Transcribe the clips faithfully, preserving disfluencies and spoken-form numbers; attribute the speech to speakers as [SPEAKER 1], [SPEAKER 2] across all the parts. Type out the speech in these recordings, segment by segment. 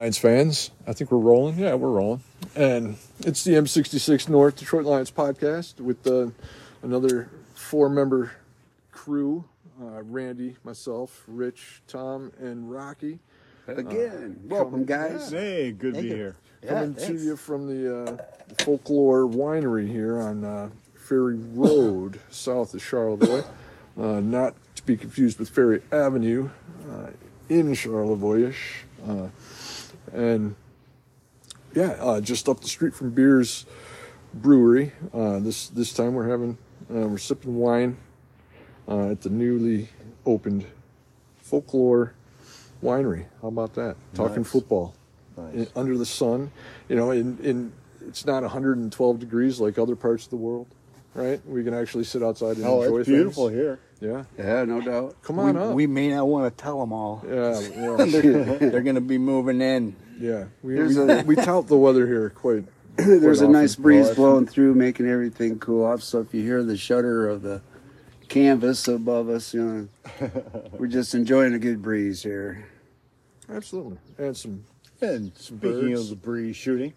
[SPEAKER 1] Lions fans, I think we're rolling. Yeah, we're rolling. And it's the M sixty-six North Detroit Lions podcast with uh, another four-member crew. Uh, Randy, myself, Rich, Tom, and Rocky.
[SPEAKER 2] Again, uh, welcome, guys.
[SPEAKER 3] Hey, good to be
[SPEAKER 2] you.
[SPEAKER 3] here.
[SPEAKER 1] Yeah, coming thanks. to you from the uh, Folklore Winery here on uh, Ferry Road, south of Charlevoix. Uh, not to be confused with Ferry Avenue uh, in Charlevoix-ish. Uh, and, yeah, uh, just up the street from Beers Brewery. Uh, this this time we're having, uh, we're sipping wine uh, at the newly opened Folklore Winery. How about that? Talking
[SPEAKER 3] nice.
[SPEAKER 1] football.
[SPEAKER 3] Nice.
[SPEAKER 1] In, under the sun. You know, in, in it's not one hundred twelve degrees like other parts of the world, right? We can actually sit outside and
[SPEAKER 3] oh,
[SPEAKER 1] enjoy
[SPEAKER 3] it's beautiful
[SPEAKER 1] things.
[SPEAKER 3] here.
[SPEAKER 1] Yeah.
[SPEAKER 2] Yeah, no doubt.
[SPEAKER 1] Come on
[SPEAKER 4] we,
[SPEAKER 1] up.
[SPEAKER 4] We may not want to tell them all.
[SPEAKER 1] Yeah, yeah.
[SPEAKER 4] they're they're going to be moving in.
[SPEAKER 1] Yeah. We,
[SPEAKER 2] There's
[SPEAKER 1] we,
[SPEAKER 2] a-
[SPEAKER 1] we tout the weather here quite
[SPEAKER 2] There's
[SPEAKER 1] quite
[SPEAKER 2] a nice
[SPEAKER 1] often.
[SPEAKER 2] breeze
[SPEAKER 3] Well,
[SPEAKER 2] blowing through, making everything cool off. So if you hear the shudder of the canvas above us, you know, we're just enjoying a good breeze here.
[SPEAKER 1] Absolutely. And some
[SPEAKER 3] And speaking
[SPEAKER 1] birds.
[SPEAKER 3] of the breeze shooting,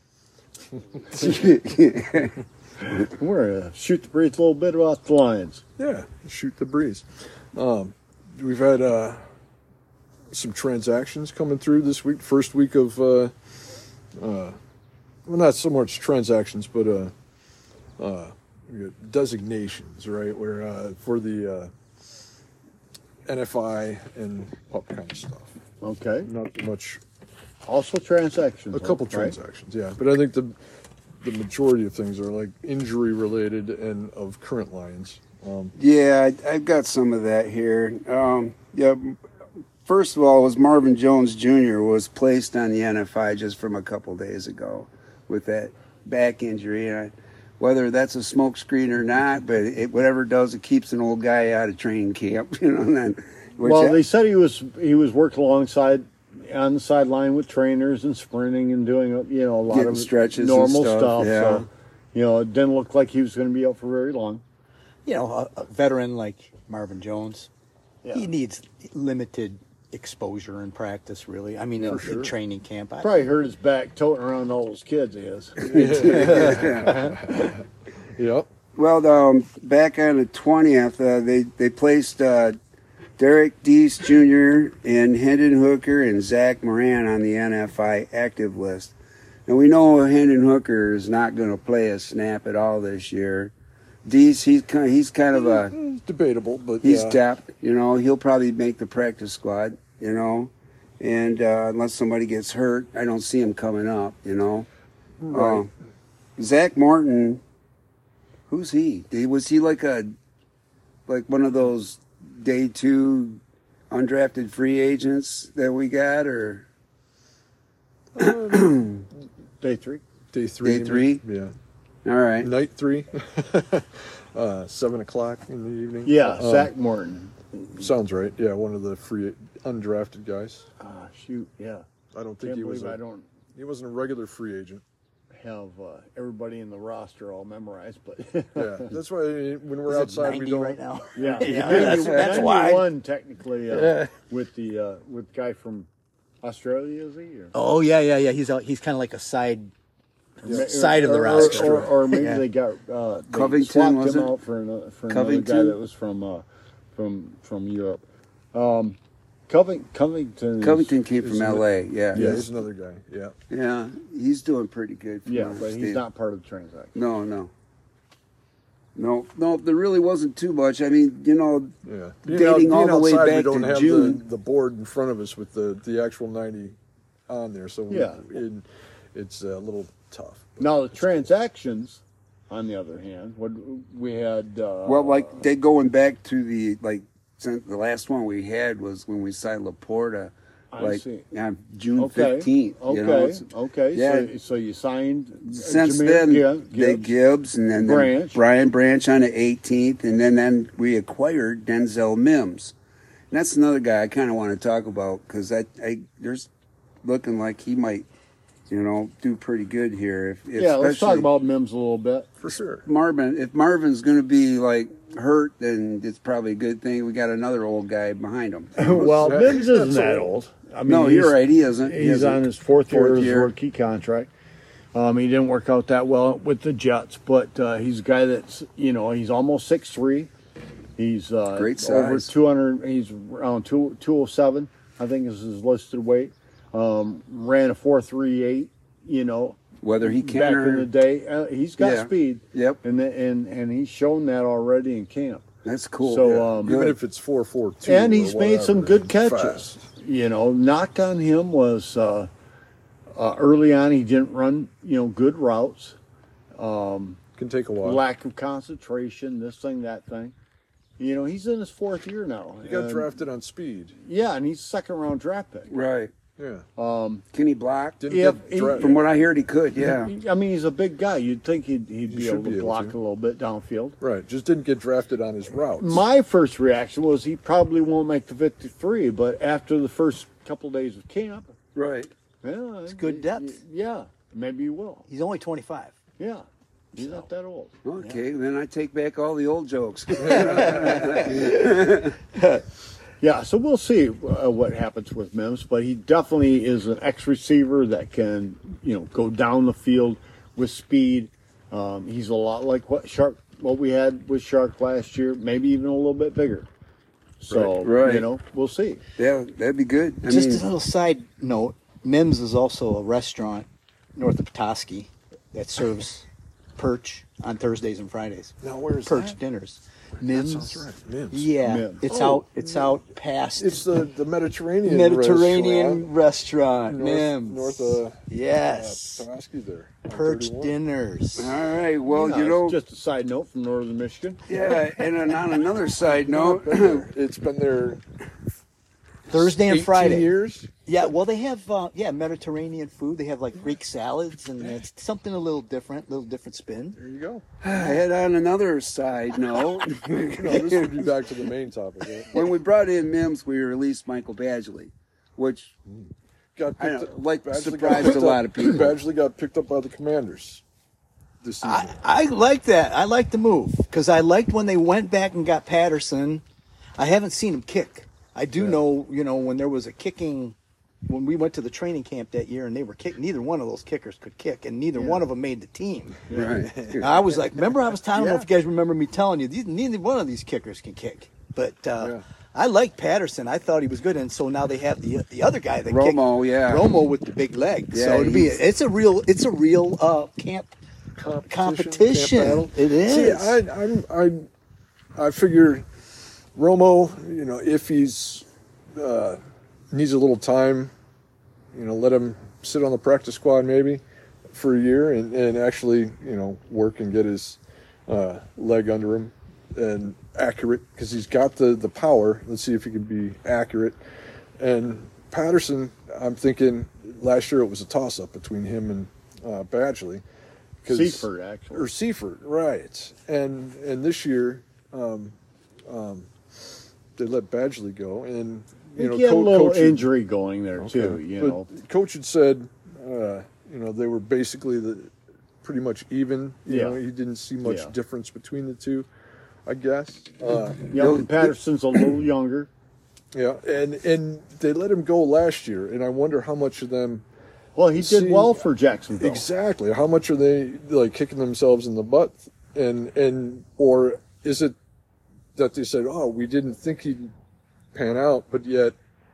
[SPEAKER 3] we're going to shoot the breeze a little bit about the Lions.
[SPEAKER 1] Yeah, shoot the breeze. Um, we've had uh, some transactions coming through this week. First week of, uh, uh, well, not so much transactions, but uh, uh, we got designations, right? Where uh, for the uh, N F I and pup kind of stuff.
[SPEAKER 3] Okay.
[SPEAKER 1] Not much.
[SPEAKER 3] Also transactions.
[SPEAKER 1] A couple
[SPEAKER 3] right?
[SPEAKER 1] transactions, yeah. But I think the the majority of things are like injury related and of current Lions. Um,
[SPEAKER 2] Yeah, I, I've got some of that here. Um, yeah, first of all, was Marvin Jones Junior was placed on the N F I just from a couple days ago with that back injury. And I, whether that's a smokescreen or not, but it, whatever it does, it keeps an old guy out of training camp. You know, and then, which
[SPEAKER 3] Well,
[SPEAKER 2] I-
[SPEAKER 3] they said he was he was working alongside on the sideline with trainers and sprinting and doing you know a lot
[SPEAKER 2] Getting
[SPEAKER 3] of
[SPEAKER 2] stretches and
[SPEAKER 3] normal
[SPEAKER 2] stuff,
[SPEAKER 3] stuff.
[SPEAKER 2] yeah.
[SPEAKER 3] So, you know, it didn't look like he was going to be out for very long.
[SPEAKER 4] You know, a, a veteran like Marvin Jones,
[SPEAKER 3] Yeah.
[SPEAKER 4] he needs limited exposure in practice, really. I mean, in,
[SPEAKER 1] sure.
[SPEAKER 4] in training camp. I,
[SPEAKER 3] Probably hurt his back toting around all those kids. He is.
[SPEAKER 1] yep.
[SPEAKER 2] Well, um, back on the twentieth, uh, they they placed uh, Derek Deese Junior and Hendon Hooker and Zach Moran on the N F I active list. Now we know Hendon Hooker is not going to play a snap at all this year. Deese, he's kind he's kind of a
[SPEAKER 1] Mm, debatable, but
[SPEAKER 2] he's
[SPEAKER 1] yeah.
[SPEAKER 2] tapped. You know, he'll probably make the practice squad. You know, and uh, unless somebody gets hurt, I don't see him coming up. You know,
[SPEAKER 1] Right.
[SPEAKER 2] Uh, Zach Morton. Who's he? He- Was he like a, like one of those day two undrafted free agents that we got, or
[SPEAKER 3] Day three.
[SPEAKER 1] Day three.
[SPEAKER 2] Day three?
[SPEAKER 1] Yeah.
[SPEAKER 2] all right?
[SPEAKER 1] Night three. uh, seven o'clock in the evening.
[SPEAKER 3] Yeah,
[SPEAKER 1] Uh,
[SPEAKER 3] Zach Morton.
[SPEAKER 1] Sounds right. Yeah, one of the free undrafted guys.
[SPEAKER 3] Ah, shoot, yeah.
[SPEAKER 1] I don't think
[SPEAKER 3] Can't
[SPEAKER 1] he was.
[SPEAKER 3] believe
[SPEAKER 1] A,
[SPEAKER 3] I don't
[SPEAKER 1] he wasn't a regular free agent.
[SPEAKER 3] have uh, everybody in the roster all memorized, but
[SPEAKER 1] Yeah, that's why when we're
[SPEAKER 4] Is it
[SPEAKER 1] outside we
[SPEAKER 4] ninety
[SPEAKER 1] don't.
[SPEAKER 4] right now?
[SPEAKER 3] yeah,
[SPEAKER 4] Yeah, that's- that's why.
[SPEAKER 3] ninety-one technically uh, with the uh, with the guy from Australia, is he? Or?
[SPEAKER 4] Oh yeah, yeah, yeah. He's out, he's kind of like a side
[SPEAKER 3] Ma-
[SPEAKER 4] side of the
[SPEAKER 3] or,
[SPEAKER 4] roster.
[SPEAKER 3] or, or maybe
[SPEAKER 4] Yeah.
[SPEAKER 3] they got uh, they
[SPEAKER 2] Covington,
[SPEAKER 3] swapped
[SPEAKER 2] was
[SPEAKER 3] him
[SPEAKER 2] it?
[SPEAKER 3] out for another for another guy
[SPEAKER 2] Covington?
[SPEAKER 3] that was from uh, from from Europe. Um, Coving, Covington, is-
[SPEAKER 2] Covington came
[SPEAKER 1] is
[SPEAKER 2] from
[SPEAKER 1] it-
[SPEAKER 2] L A. Yeah,
[SPEAKER 1] Yeah, he's another guy. Yeah.
[SPEAKER 2] yeah, he's doing pretty good. For
[SPEAKER 3] yeah,
[SPEAKER 2] us,
[SPEAKER 3] but
[SPEAKER 2] Steve.
[SPEAKER 3] he's not part of the transaction.
[SPEAKER 2] No, no, no, no. There really wasn't too much. I mean, you know,
[SPEAKER 1] Yeah.
[SPEAKER 2] Dating all the way
[SPEAKER 1] outside, we
[SPEAKER 2] back
[SPEAKER 1] don't
[SPEAKER 2] to
[SPEAKER 1] have
[SPEAKER 2] June.
[SPEAKER 1] The, the board in front of us with the, the actual ninety on there, so we,
[SPEAKER 3] Yeah.
[SPEAKER 1] it, it's a little tough.
[SPEAKER 3] Now the transactions, on the other hand, what we had. Uh,
[SPEAKER 2] well, like they going back to the like since the last one we had was when we signed Laporta,
[SPEAKER 3] I
[SPEAKER 2] like
[SPEAKER 3] see.
[SPEAKER 2] on June
[SPEAKER 3] Okay.
[SPEAKER 2] fifteenth.
[SPEAKER 3] Okay.
[SPEAKER 2] You know, it's-
[SPEAKER 3] okay.
[SPEAKER 2] Yeah.
[SPEAKER 3] So, so you signed. uh,
[SPEAKER 2] Since
[SPEAKER 3] Jameer
[SPEAKER 2] then,
[SPEAKER 3] Gibbs,
[SPEAKER 2] they Gibbs and then, then
[SPEAKER 3] Branch.
[SPEAKER 2] Brian Branch on the eighteenth, and then then we acquired Denzel Mims. And that's another guy I kind of want to talk about because I, I there's looking like he might, you know, do pretty good here. If, if
[SPEAKER 3] Yeah, let's talk
[SPEAKER 2] especially
[SPEAKER 3] about Mims a little bit.
[SPEAKER 1] For sure.
[SPEAKER 2] Marvin. If Marvin's going to be like hurt, then it's probably a good thing we got another old guy behind him.
[SPEAKER 3] Well,
[SPEAKER 1] Yeah,
[SPEAKER 3] Mims
[SPEAKER 1] he's not
[SPEAKER 3] isn't
[SPEAKER 1] so
[SPEAKER 3] that
[SPEAKER 1] old.
[SPEAKER 3] old. I mean,
[SPEAKER 2] No,
[SPEAKER 3] he's-
[SPEAKER 2] you're right. He isn't. He
[SPEAKER 3] He's
[SPEAKER 2] isn't.
[SPEAKER 3] on his fourth, year
[SPEAKER 2] Fourth
[SPEAKER 3] of his
[SPEAKER 2] year.
[SPEAKER 3] rookie contract. Um, he didn't work out that well with the Jets, but uh, he's a guy that's, you know, he's almost six three. He's uh,
[SPEAKER 2] Great
[SPEAKER 3] over
[SPEAKER 2] size.
[SPEAKER 3] two hundred. He's around two two oh seven, I think is his listed weight. Um, ran a four three eight. You know,
[SPEAKER 2] Whether he can
[SPEAKER 3] back
[SPEAKER 2] or
[SPEAKER 3] in the day, uh, he's got
[SPEAKER 2] Yeah.
[SPEAKER 3] speed.
[SPEAKER 2] Yep.
[SPEAKER 3] and the, and and he's shown that already in camp.
[SPEAKER 2] that's cool.
[SPEAKER 3] So,
[SPEAKER 2] Yeah.
[SPEAKER 3] um,
[SPEAKER 1] Even
[SPEAKER 2] Good.
[SPEAKER 1] if it's four four two,
[SPEAKER 3] And
[SPEAKER 1] or
[SPEAKER 3] he's made some
[SPEAKER 1] whatever,
[SPEAKER 3] good catches.
[SPEAKER 1] fast.
[SPEAKER 3] You know, knock on him was uh, uh, early on he didn't run, you know, good routes.
[SPEAKER 1] Can take a while.
[SPEAKER 3] Lack of concentration, this thing, that thing. You know, he's in his fourth year now.
[SPEAKER 1] He got
[SPEAKER 3] And-
[SPEAKER 1] drafted on speed.
[SPEAKER 3] Yeah, and he's a second round draft pick.
[SPEAKER 2] right.
[SPEAKER 1] Yeah.
[SPEAKER 2] Can he block?
[SPEAKER 1] Didn't
[SPEAKER 3] Yeah,
[SPEAKER 1] get
[SPEAKER 3] he-
[SPEAKER 1] dra-
[SPEAKER 2] From what I heard, he could. Yeah.
[SPEAKER 3] I mean, he's a big guy. You'd think he'd, he'd
[SPEAKER 1] He
[SPEAKER 3] be
[SPEAKER 1] should
[SPEAKER 3] able to
[SPEAKER 1] be able
[SPEAKER 3] block
[SPEAKER 1] to.
[SPEAKER 3] a little bit downfield.
[SPEAKER 1] right. Just didn't get drafted on his routes.
[SPEAKER 3] My first reaction was he probably won't make the fifty-three, but after the first couple days of camp,
[SPEAKER 2] Right.
[SPEAKER 3] yeah, it's
[SPEAKER 4] good depth.
[SPEAKER 3] Yeah, maybe he will.
[SPEAKER 4] He's only twenty-five.
[SPEAKER 3] Yeah, he's not that old.
[SPEAKER 2] Okay. Then I take back all the old jokes.
[SPEAKER 3] Yeah, so we'll see uh, what happens with Mims, but he definitely is an X receiver that can, you know, go down the field with speed. Um, he's a lot like what Shark, what we had with Shark last year, maybe even a little bit bigger. So
[SPEAKER 2] Right, right.
[SPEAKER 3] you know, we'll see.
[SPEAKER 2] yeah, that'd be good. I
[SPEAKER 4] Just
[SPEAKER 2] mean,
[SPEAKER 4] a little side note: Mims is also a restaurant north of Petoskey that serves perch on Thursdays and Fridays.
[SPEAKER 1] Now where's
[SPEAKER 4] Perch
[SPEAKER 1] that?
[SPEAKER 4] dinners. Mims.
[SPEAKER 1] sounds right, Mims.
[SPEAKER 4] Yeah,
[SPEAKER 3] Mims.
[SPEAKER 4] it's
[SPEAKER 1] Oh,
[SPEAKER 4] out. It's out past
[SPEAKER 1] It's the the Mediterranean
[SPEAKER 4] Mediterranean
[SPEAKER 1] restaurant,
[SPEAKER 4] restaurant.
[SPEAKER 1] north,
[SPEAKER 4] Mims.
[SPEAKER 1] north of
[SPEAKER 4] yes,
[SPEAKER 1] uh, Petoskey there. on
[SPEAKER 4] perch
[SPEAKER 1] thirty-one.
[SPEAKER 4] dinners.
[SPEAKER 2] all right. Well,
[SPEAKER 3] Yeah,
[SPEAKER 2] you
[SPEAKER 3] it's
[SPEAKER 2] know,
[SPEAKER 3] just a side note from northern Michigan.
[SPEAKER 2] yeah. And then on another side note,
[SPEAKER 1] It's been there
[SPEAKER 4] Thursday and
[SPEAKER 1] eighteen
[SPEAKER 4] Friday.
[SPEAKER 1] years.
[SPEAKER 4] Yeah, well, they have uh, yeah Mediterranean food. They have like Greek salads, and it's something a little different, little different spin.
[SPEAKER 1] There you go.
[SPEAKER 2] and on another side note,
[SPEAKER 1] No, this would be back to the main topic. Right?
[SPEAKER 2] when we brought in Mims, we released Michael Badgley, which
[SPEAKER 1] Got
[SPEAKER 2] I
[SPEAKER 1] picked
[SPEAKER 2] know,
[SPEAKER 1] up-
[SPEAKER 2] like,
[SPEAKER 1] Badgley got
[SPEAKER 2] surprised
[SPEAKER 1] picked
[SPEAKER 2] a lot
[SPEAKER 1] up-
[SPEAKER 2] of people.
[SPEAKER 1] Badgley got picked up by the Commanders this season.
[SPEAKER 4] I, I like that. I like the move because I liked when they went back and got Patterson. I haven't seen him kick. I do know, you know, when there was a kicking, when we went to the training camp that year and they were kicking, neither one of those kickers could kick, and neither one of them made the team.
[SPEAKER 2] right.
[SPEAKER 4] I was like, remember, I was telling, I don't know if
[SPEAKER 2] Yeah.
[SPEAKER 4] you guys remember me telling you, these, neither one of these kickers can kick. But uh,
[SPEAKER 1] Yeah.
[SPEAKER 4] I like Patterson. I thought he was good, and so now they have the the other guy that
[SPEAKER 2] Romo,
[SPEAKER 4] kicked,
[SPEAKER 2] yeah.
[SPEAKER 4] Romo with the big legs.
[SPEAKER 2] Yeah,
[SPEAKER 4] so it'd be
[SPEAKER 2] he's-
[SPEAKER 4] it's a real it's a real uh, camp competition.
[SPEAKER 1] camp battle.
[SPEAKER 4] It is.
[SPEAKER 1] See, I, I'm, I, I figure Romo, you know, if he's uh, needs a little time, you know, let him sit on the practice squad maybe for a year and, and actually, you know, work and get his uh, leg under him and accurate because he's got the, the power. Let's see if he can be accurate. And Patterson, I'm thinking last year it was a toss up between him and uh, Badgley. 'Cause-
[SPEAKER 3] Seaford, actually.
[SPEAKER 1] or Seaford, right? And and this year, um, um, they let Badgley go, and you know,
[SPEAKER 3] he had a
[SPEAKER 1] co-
[SPEAKER 3] little
[SPEAKER 1] coach had-
[SPEAKER 3] injury going there too.
[SPEAKER 1] Okay.
[SPEAKER 3] You
[SPEAKER 1] But
[SPEAKER 3] know,
[SPEAKER 1] coach had said, uh, you know, they were basically the pretty much even. You
[SPEAKER 3] Yeah.
[SPEAKER 1] know, he didn't see much
[SPEAKER 3] Yeah.
[SPEAKER 1] difference between the two, I guess. Uh,
[SPEAKER 3] you know, Patterson's a little younger.
[SPEAKER 1] yeah, and and they let him go last year, and I wonder how much of them.
[SPEAKER 3] Well, he did
[SPEAKER 1] See,
[SPEAKER 3] well for Jacksonville.
[SPEAKER 1] Exactly. How much are they like kicking themselves in the butt, and and or is it that they said, oh, we didn't think he'd pan out, but yet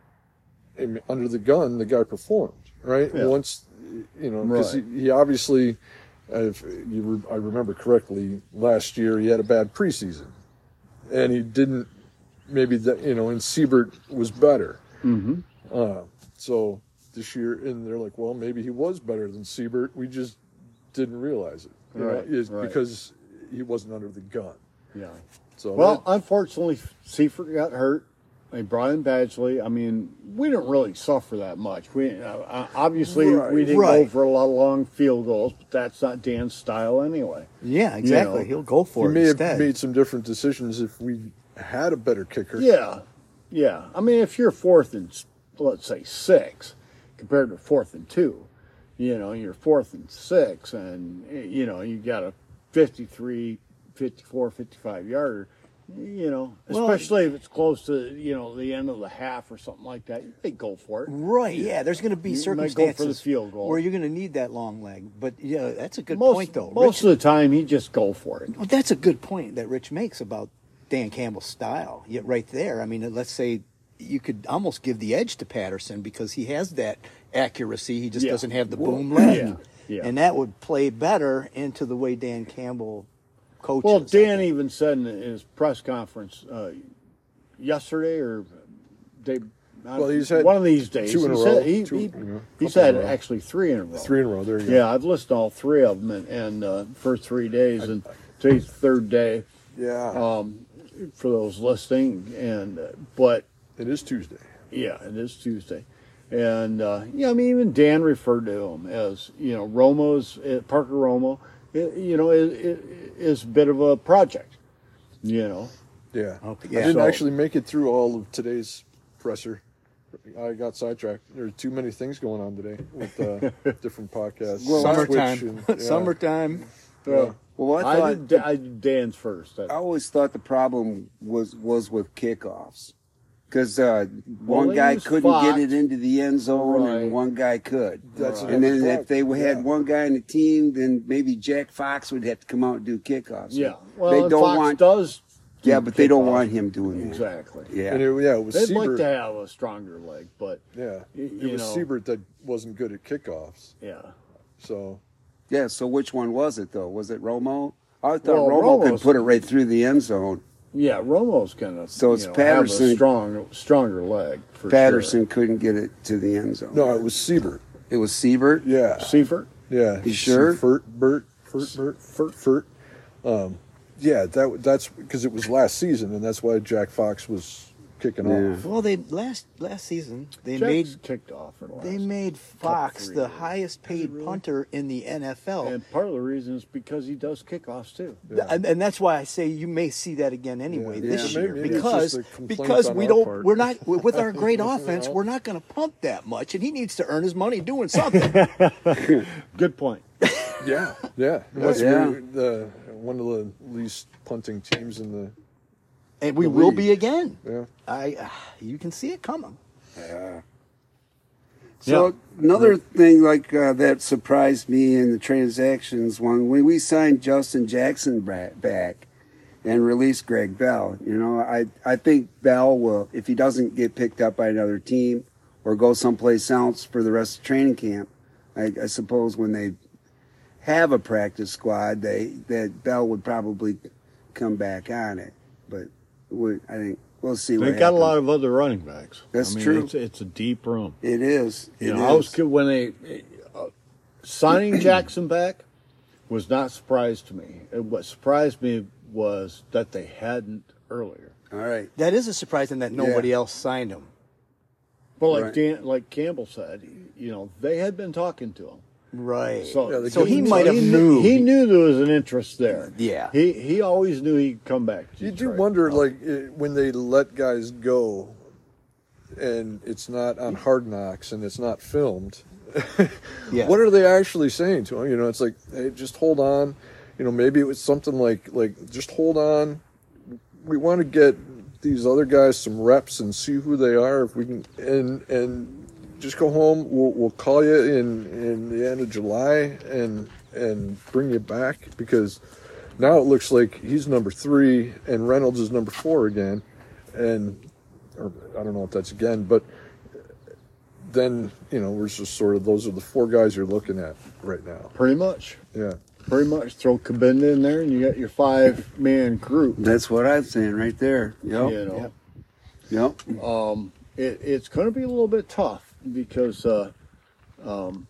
[SPEAKER 1] I mean, under the gun, the guy performed, right?
[SPEAKER 3] Yeah.
[SPEAKER 1] Once, you know, because
[SPEAKER 3] Right.
[SPEAKER 1] he, he obviously, if you re, I remember correctly, last year he had a bad preseason, and he didn't. Maybe that you know, and Siebert was better.
[SPEAKER 3] Mm-hmm.
[SPEAKER 1] Uh, so this year, and they're like, well, maybe he was better than Siebert. We just didn't realize it, you know,
[SPEAKER 3] Right,
[SPEAKER 1] is
[SPEAKER 3] right.
[SPEAKER 1] because he wasn't under the gun.
[SPEAKER 3] Yeah.
[SPEAKER 1] So
[SPEAKER 3] Well,
[SPEAKER 1] that-
[SPEAKER 3] unfortunately, Seaford got hurt. They brought in Badgley. I mean, we didn't really suffer that much. We uh, obviously
[SPEAKER 1] Right,
[SPEAKER 3] we didn't go
[SPEAKER 4] right.
[SPEAKER 3] for a lot of long field goals, but that's not Dan's style anyway.
[SPEAKER 4] Yeah, exactly.
[SPEAKER 3] know,
[SPEAKER 4] He'll go
[SPEAKER 1] he
[SPEAKER 4] for it
[SPEAKER 1] may
[SPEAKER 4] instead.
[SPEAKER 1] have made some different decisions if we had a better kicker.
[SPEAKER 3] Yeah, yeah. I mean, if you're fourth and let's say six, compared to fourth and two, you know, you're fourth and six, and you know you got a fifty-three, fifty-four, fifty-five yarder. You know,
[SPEAKER 4] Well,
[SPEAKER 3] especially if it's close to, you know, the end of the half or something like that, they go for it.
[SPEAKER 4] Right, yeah, there's going to be
[SPEAKER 3] You might go for the
[SPEAKER 4] circumstances
[SPEAKER 3] field goal.
[SPEAKER 4] where you're going to need that long leg. But, yeah, that's a good
[SPEAKER 3] Most,
[SPEAKER 4] point, though.
[SPEAKER 3] most
[SPEAKER 4] Rich,
[SPEAKER 3] of the time, he just go for it.
[SPEAKER 4] well, that's a good point that Rich makes about Dan Campbell's style. Yet right there, I mean, let's say you could almost give the edge to Patterson because he has that accuracy. He just
[SPEAKER 3] Yeah.
[SPEAKER 4] doesn't have the
[SPEAKER 3] Well,
[SPEAKER 4] boom leg.
[SPEAKER 3] yeah, yeah.
[SPEAKER 4] And that would play better into the way Dan Campbell coaches.
[SPEAKER 3] Well,
[SPEAKER 4] I
[SPEAKER 3] Dan
[SPEAKER 4] think.
[SPEAKER 3] even said in his press conference uh, yesterday or day,
[SPEAKER 1] Well, he's had
[SPEAKER 3] one of these days.
[SPEAKER 1] two in
[SPEAKER 3] he
[SPEAKER 1] a
[SPEAKER 3] said,
[SPEAKER 1] row,
[SPEAKER 3] He,
[SPEAKER 1] two,
[SPEAKER 3] he,
[SPEAKER 1] you know,
[SPEAKER 3] he
[SPEAKER 1] couple
[SPEAKER 3] said
[SPEAKER 1] in a row.
[SPEAKER 3] actually three in a row.
[SPEAKER 1] Three in a row. There you go.
[SPEAKER 3] Yeah, I've listed all three of them, and, and uh, for three days, and today's the third day
[SPEAKER 1] Yeah.
[SPEAKER 3] um, for those listing. And uh, but
[SPEAKER 1] it is Tuesday.
[SPEAKER 3] yeah, it is Tuesday, and uh, yeah, I mean even Dan referred to him as you know Romo's uh, Parker Romo, i- you know is, is a bit of a project, you know.
[SPEAKER 1] Yeah.
[SPEAKER 4] Okay,
[SPEAKER 1] I
[SPEAKER 4] yeah.
[SPEAKER 1] didn't
[SPEAKER 3] So-
[SPEAKER 1] actually make it through all of today's presser. I got sidetracked. There are too many things going on today with uh, different podcasts.
[SPEAKER 4] Summertime.
[SPEAKER 1] Switch and- yeah.
[SPEAKER 4] Summertime.
[SPEAKER 1] Yeah.
[SPEAKER 2] Well, I
[SPEAKER 3] I,
[SPEAKER 2] thought
[SPEAKER 3] did, I did Dan's first. I-
[SPEAKER 2] I always thought the problem was was with kickoffs, because uh, one
[SPEAKER 3] they
[SPEAKER 2] guy
[SPEAKER 3] use
[SPEAKER 2] couldn't
[SPEAKER 3] Fox.
[SPEAKER 2] get it into the end zone,
[SPEAKER 3] Right.
[SPEAKER 2] and one guy could.
[SPEAKER 1] That's
[SPEAKER 2] and then
[SPEAKER 1] another
[SPEAKER 2] if they
[SPEAKER 1] problem.
[SPEAKER 2] had
[SPEAKER 1] Yeah.
[SPEAKER 2] one guy in the team, then maybe Jack Fox would have to come out and do kickoffs.
[SPEAKER 3] yeah, well,
[SPEAKER 2] they
[SPEAKER 3] and
[SPEAKER 2] don't
[SPEAKER 3] Fox
[SPEAKER 2] want.
[SPEAKER 3] does. do
[SPEAKER 2] Yeah, but they don't
[SPEAKER 3] kickoffs.
[SPEAKER 2] want him doing that.
[SPEAKER 3] Exactly.
[SPEAKER 2] Yeah.
[SPEAKER 1] And it, yeah, it was
[SPEAKER 3] They'd
[SPEAKER 1] Siebert.
[SPEAKER 3] like to have a stronger leg, but
[SPEAKER 1] yeah,
[SPEAKER 3] y-
[SPEAKER 1] it
[SPEAKER 3] you
[SPEAKER 1] was
[SPEAKER 3] know.
[SPEAKER 1] Siebert that wasn't good at kickoffs.
[SPEAKER 3] yeah.
[SPEAKER 1] So
[SPEAKER 2] Yeah. So which one was it though? Was it Romo? I thought
[SPEAKER 3] Well,
[SPEAKER 2] Romo
[SPEAKER 3] Romo's-
[SPEAKER 2] could put it right through the end zone.
[SPEAKER 3] Yeah, Romo's gonna
[SPEAKER 2] So it's
[SPEAKER 3] you know,
[SPEAKER 2] Patterson-
[SPEAKER 3] have a strong, stronger leg for
[SPEAKER 2] Patterson couldn't get it to the end zone.
[SPEAKER 1] no, it was Siebert.
[SPEAKER 2] It was Siebert.
[SPEAKER 1] Yeah,
[SPEAKER 3] sure. Seifert.
[SPEAKER 1] yeah.
[SPEAKER 2] You sure?
[SPEAKER 1] Furt, Bert, Furt, Bert, Furt, Furt. Um, yeah, that that's because it was last season, and that's why Jack Fox was kicking
[SPEAKER 2] Yeah.
[SPEAKER 1] off.
[SPEAKER 4] Well, they last last season they
[SPEAKER 3] Jack's
[SPEAKER 4] made
[SPEAKER 3] kicked off for the last.
[SPEAKER 4] they made Fox
[SPEAKER 3] three
[SPEAKER 4] the
[SPEAKER 3] years.
[SPEAKER 4] highest paid punter in the N F L.
[SPEAKER 3] and part of the reason is because he does kickoffs too.
[SPEAKER 1] Yeah.
[SPEAKER 4] And, and that's why I say you may see that again anyway
[SPEAKER 1] Yeah.
[SPEAKER 4] this
[SPEAKER 2] Yeah.
[SPEAKER 4] year
[SPEAKER 1] Maybe it's
[SPEAKER 4] because
[SPEAKER 1] just a complaint
[SPEAKER 4] because
[SPEAKER 1] on
[SPEAKER 4] we
[SPEAKER 1] our
[SPEAKER 4] don't
[SPEAKER 1] part.
[SPEAKER 4] we're not with our great offense we're not going to pump that much and he needs to earn his money doing something.
[SPEAKER 3] Good point.
[SPEAKER 1] Yeah, yeah. Unless
[SPEAKER 2] Yeah.
[SPEAKER 1] we're the one of the least punting teams in the.
[SPEAKER 4] And we
[SPEAKER 1] The
[SPEAKER 4] will
[SPEAKER 1] league.
[SPEAKER 4] be again.
[SPEAKER 1] Yeah.
[SPEAKER 4] I uh, you can see it coming.
[SPEAKER 2] So
[SPEAKER 3] Yeah.
[SPEAKER 2] another thing like uh, that surprised me in the transactions when when we signed Justin Jackson bra- back and released Greg Bell. You know, I I think Bell will, if he doesn't get picked up by another team or go someplace else for the rest of training camp, I, I suppose when they have a practice squad, they that Bell would probably come back on it. But we, I think we'll see.
[SPEAKER 3] They
[SPEAKER 2] what
[SPEAKER 3] got a
[SPEAKER 2] happens.
[SPEAKER 3] lot of other running backs.
[SPEAKER 2] That's
[SPEAKER 3] I mean,
[SPEAKER 2] true.
[SPEAKER 3] It's, it's a deep room.
[SPEAKER 2] It is. It
[SPEAKER 3] You know,
[SPEAKER 2] is.
[SPEAKER 3] I was kid- when they uh, signing Jackson back was not surprised to me. Uh, What surprised me was that they hadn't earlier.
[SPEAKER 2] All right.
[SPEAKER 4] That is a surprise in that nobody else signed him.
[SPEAKER 3] But like
[SPEAKER 2] Right.
[SPEAKER 3] Dan, like Campbell said, you know, they had been talking to him.
[SPEAKER 4] Right.
[SPEAKER 3] So,
[SPEAKER 1] Yeah, they
[SPEAKER 4] So he
[SPEAKER 1] couldn't
[SPEAKER 4] might
[SPEAKER 1] tell.
[SPEAKER 4] have
[SPEAKER 3] he
[SPEAKER 4] knew.
[SPEAKER 3] He knew there was an interest there.
[SPEAKER 4] Yeah.
[SPEAKER 3] He he always knew he'd come back. to
[SPEAKER 1] You do
[SPEAKER 3] Detroit.
[SPEAKER 1] wonder, like, eh, when they let guys go, and it's not on Hard Knocks and it's not filmed.
[SPEAKER 4] Yeah.
[SPEAKER 1] What are they actually saying to him? You know, it's like, hey, just hold on. You know, maybe it was something like, like, just hold on. We want to get these other guys some reps and see who they are. If we can, and and just go home. We'll we'll call you in in the end of July and and bring you back, because now it looks like he's number three and Reynolds is number four again, and or I don't know if that's again, but then you know we're just sort of those are the four guys you're looking at right now.
[SPEAKER 3] Pretty much.
[SPEAKER 1] Yeah.
[SPEAKER 3] Pretty much. Throw Kabinda in there, and you got your five man group.
[SPEAKER 2] That's what I'm saying right there. Yep.
[SPEAKER 3] You know.
[SPEAKER 2] Yep.
[SPEAKER 3] Um, it, it's going to be a little bit tough because, uh, um,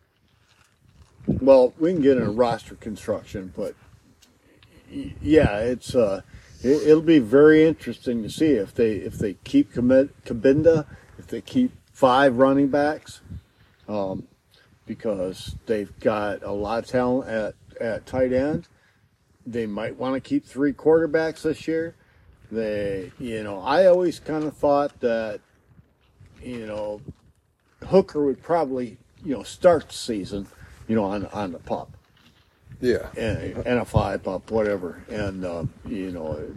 [SPEAKER 3] well, we can get into roster construction, but y- yeah, it's uh, it, it'll be very interesting to see if they if they keep commit Kabinda, if they keep five running backs, um, because they've got a lot of talent at at tight end. They might want to keep three quarterbacks this year. They, you know, I always kind of thought that, you know, Hooker would probably, you know, start the season, you know, on on the pup,
[SPEAKER 1] Yeah.
[SPEAKER 3] and, and a five pup, whatever, and uh, you know,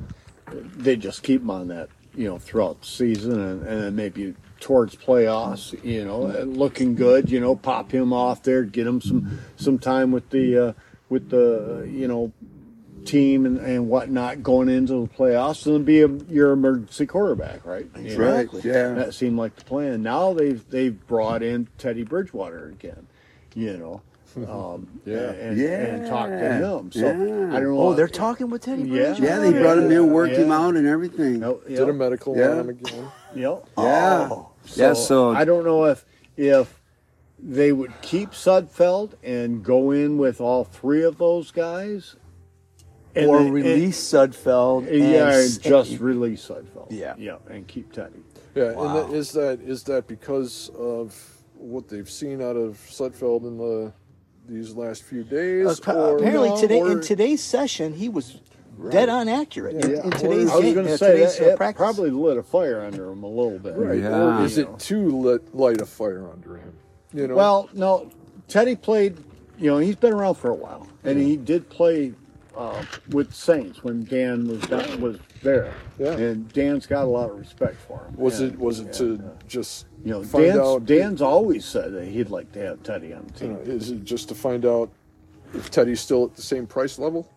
[SPEAKER 3] they just keep him on that, you know, throughout the season, and, and then maybe towards playoffs, you know, and looking good, you know, pop him off there, get him some some time with the uh, with the you know team and, and whatnot going into the playoffs, and then be a, your emergency quarterback, right? You know,
[SPEAKER 2] Right, yeah.
[SPEAKER 3] that seemed like the plan. Now they've they've brought in Teddy Bridgewater again, you know. Um,
[SPEAKER 1] Yeah.
[SPEAKER 3] and,
[SPEAKER 2] Yeah.
[SPEAKER 3] and talk to him. So
[SPEAKER 2] Yeah.
[SPEAKER 3] I don't know.
[SPEAKER 4] Oh, they're talking with Teddy
[SPEAKER 3] Yeah.
[SPEAKER 4] Bridgewater?
[SPEAKER 2] Yeah, they brought him in, worked him
[SPEAKER 3] Yeah.
[SPEAKER 2] out, and everything.
[SPEAKER 3] Yep, yep,
[SPEAKER 1] Did a medical
[SPEAKER 2] Yeah.
[SPEAKER 1] on him again.
[SPEAKER 3] yep.
[SPEAKER 2] Yeah.
[SPEAKER 4] Oh.
[SPEAKER 2] Yeah, so-
[SPEAKER 3] I don't know if if they would keep Sudfeld and go in with all three of those guys, and
[SPEAKER 4] Or
[SPEAKER 3] then-
[SPEAKER 4] release Sudfeld.
[SPEAKER 3] and,
[SPEAKER 4] And,
[SPEAKER 3] yeah, and
[SPEAKER 4] s-
[SPEAKER 3] just release Sudfeld.
[SPEAKER 4] Yeah.
[SPEAKER 3] yeah, and keep Teddy.
[SPEAKER 1] Yeah,
[SPEAKER 4] Wow.
[SPEAKER 1] and that, is that is that because of what they've seen out of Sudfeld in the these last few days?
[SPEAKER 4] Appa-
[SPEAKER 1] or-
[SPEAKER 4] apparently
[SPEAKER 3] no,
[SPEAKER 4] today
[SPEAKER 1] or-
[SPEAKER 4] in today's session he was dead on accurate. In,
[SPEAKER 1] Yeah.
[SPEAKER 4] in today's
[SPEAKER 3] I was
[SPEAKER 4] game,
[SPEAKER 3] going
[SPEAKER 4] uh,
[SPEAKER 3] to say
[SPEAKER 4] today's,
[SPEAKER 3] that
[SPEAKER 4] uh,
[SPEAKER 3] it
[SPEAKER 4] practice.
[SPEAKER 3] probably lit a fire under him a little bit.
[SPEAKER 1] Right.
[SPEAKER 2] Yeah.
[SPEAKER 1] Or is it too lit, light a fire under him? You know.
[SPEAKER 3] Well, no, Teddy played. You know, he's been around for a while, and he did play uh, with Saints when Dan was down, was there.
[SPEAKER 1] Yeah.
[SPEAKER 3] And Dan's got a lot of respect for him.
[SPEAKER 1] was
[SPEAKER 3] And,
[SPEAKER 1] it was it to just
[SPEAKER 3] You know,
[SPEAKER 1] find
[SPEAKER 3] Dan's,
[SPEAKER 1] out?
[SPEAKER 3] Dan's always said that he'd like to have Teddy on the
[SPEAKER 1] you know,
[SPEAKER 3] team.
[SPEAKER 1] is it just to find out if Teddy's still at the same price level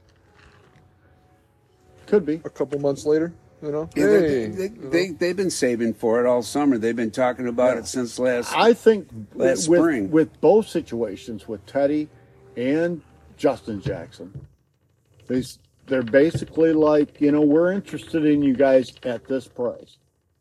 [SPEAKER 3] Could be.
[SPEAKER 1] a couple months later? You know.
[SPEAKER 2] Yeah,
[SPEAKER 1] hey,
[SPEAKER 2] they, they,
[SPEAKER 1] you know?
[SPEAKER 2] they, they've been saving for it all summer. They've been talking about it since last.
[SPEAKER 3] I think
[SPEAKER 2] Last
[SPEAKER 3] with,
[SPEAKER 2] spring.
[SPEAKER 3] with both situations, with Teddy and Justin Jackson, they, s- they're basically like, you know, we're interested in you guys at this price.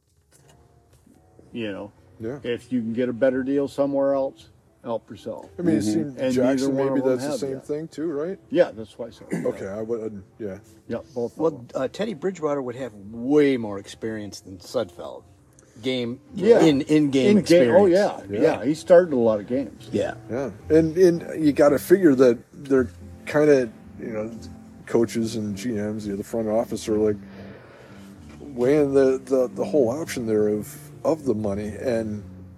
[SPEAKER 3] You know,
[SPEAKER 1] Yeah.
[SPEAKER 3] if you can get a better deal somewhere else, help yourself.
[SPEAKER 1] I mean, it seemed
[SPEAKER 3] And
[SPEAKER 1] Jackson.
[SPEAKER 3] neither one
[SPEAKER 1] Maybe
[SPEAKER 3] of them
[SPEAKER 1] that's the
[SPEAKER 3] have
[SPEAKER 1] same
[SPEAKER 3] yet.
[SPEAKER 1] thing too, right?
[SPEAKER 3] Yeah, that's why I said.
[SPEAKER 1] Okay, I would. Yeah.
[SPEAKER 3] Yeah, both. of
[SPEAKER 4] Well,
[SPEAKER 3] them.
[SPEAKER 4] uh, Teddy Bridgewater would have way more experience than Sudfeld. Game,
[SPEAKER 3] Yeah.
[SPEAKER 4] in in game
[SPEAKER 3] In
[SPEAKER 4] experience.
[SPEAKER 3] game, oh yeah,
[SPEAKER 1] Yeah.
[SPEAKER 3] yeah, He started a lot of games.
[SPEAKER 4] yeah.
[SPEAKER 1] Yeah, and and you got to figure that they're kind of, you know, coaches and G Ms, you know, the front office are like weighing the, the the whole option there of of the money, and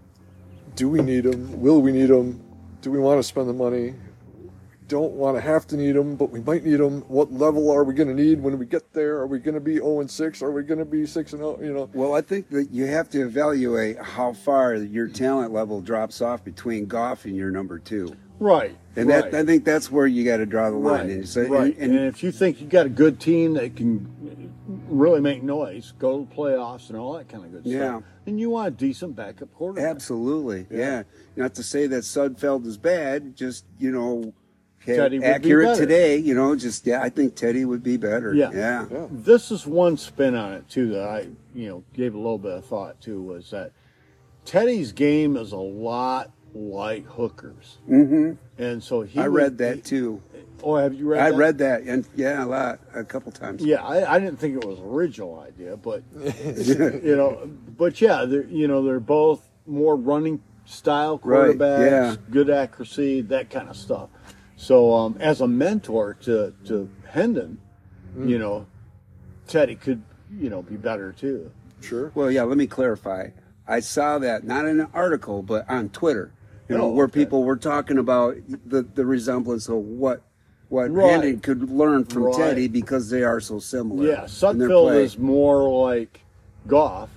[SPEAKER 1] do we need them? Will we need them? Do we want to spend the money? Don't want to have to need them, but we might need them. What level are we going to need when we get there? Are we going to be zero and six? Are we going to be six and zero? You know.
[SPEAKER 2] Well, I think that you have to evaluate how far your talent level drops off between Goff and your number two.
[SPEAKER 3] Right,
[SPEAKER 2] And
[SPEAKER 3] right.
[SPEAKER 2] that I think that's where you got to draw the line.
[SPEAKER 3] Right,
[SPEAKER 2] And so,
[SPEAKER 3] right.
[SPEAKER 2] and,
[SPEAKER 3] And, if you think you got a good team that can really make noise, go to the playoffs and all that kind of good
[SPEAKER 2] Yeah.
[SPEAKER 3] stuff, then you want a decent backup quarterback.
[SPEAKER 2] absolutely, yeah. Not to say that Sudfeld is bad, just you know, okay,
[SPEAKER 3] Teddy would be
[SPEAKER 2] accurate
[SPEAKER 3] better.
[SPEAKER 2] today. You know, just yeah, I think Teddy would be better.
[SPEAKER 3] Yeah.
[SPEAKER 2] yeah.
[SPEAKER 1] Yeah.
[SPEAKER 3] This is one spin on it too that I, you know, gave a little bit of thought to was that Teddy's game is a lot like Hooker's,
[SPEAKER 2] Mm-hmm.
[SPEAKER 3] and so he.
[SPEAKER 2] I
[SPEAKER 3] would-
[SPEAKER 2] read that too.
[SPEAKER 3] Oh, have you read?
[SPEAKER 2] I
[SPEAKER 3] that?
[SPEAKER 2] read that, and yeah, a lot, a couple times.
[SPEAKER 3] Yeah, I, I didn't think it was an original idea, but you know, but yeah, they're you know they're both more running style
[SPEAKER 2] Right,
[SPEAKER 3] quarterbacks,
[SPEAKER 2] yeah.
[SPEAKER 3] good accuracy, that kind of stuff. So um, as a mentor to to Hendon,
[SPEAKER 2] Mm.
[SPEAKER 3] you know, Teddy could you know be better too.
[SPEAKER 1] Sure.
[SPEAKER 2] Well, yeah. Let me clarify. I saw that not in an article, but on Twitter. You know,
[SPEAKER 3] Oh,
[SPEAKER 2] where
[SPEAKER 3] okay.
[SPEAKER 2] people were talking about the the resemblance of what what
[SPEAKER 3] Right.
[SPEAKER 2] Hendon could learn from
[SPEAKER 3] Right.
[SPEAKER 2] Teddy because they are so similar.
[SPEAKER 3] Yeah,
[SPEAKER 2] in their
[SPEAKER 3] Sudfeld
[SPEAKER 2] play.
[SPEAKER 3] is more like Goff,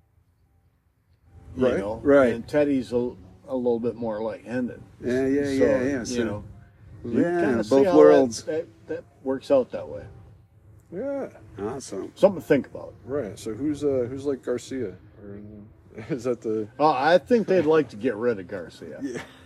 [SPEAKER 3] you
[SPEAKER 1] Right,
[SPEAKER 3] know,
[SPEAKER 2] right.
[SPEAKER 3] and Teddy's a, a little bit more like Hendon.
[SPEAKER 2] Yeah, yeah,
[SPEAKER 3] So,
[SPEAKER 2] yeah, yeah. So,
[SPEAKER 3] you know, you
[SPEAKER 2] yeah,
[SPEAKER 3] kinda see
[SPEAKER 2] both
[SPEAKER 3] how
[SPEAKER 2] worlds.
[SPEAKER 3] That, that, that works out that way.
[SPEAKER 1] Yeah.
[SPEAKER 2] Awesome.
[SPEAKER 3] Something to think about.
[SPEAKER 1] Right. So who's uh who's like Garcia? Or is that the
[SPEAKER 3] Uh, I think they'd like to get rid of Garcia.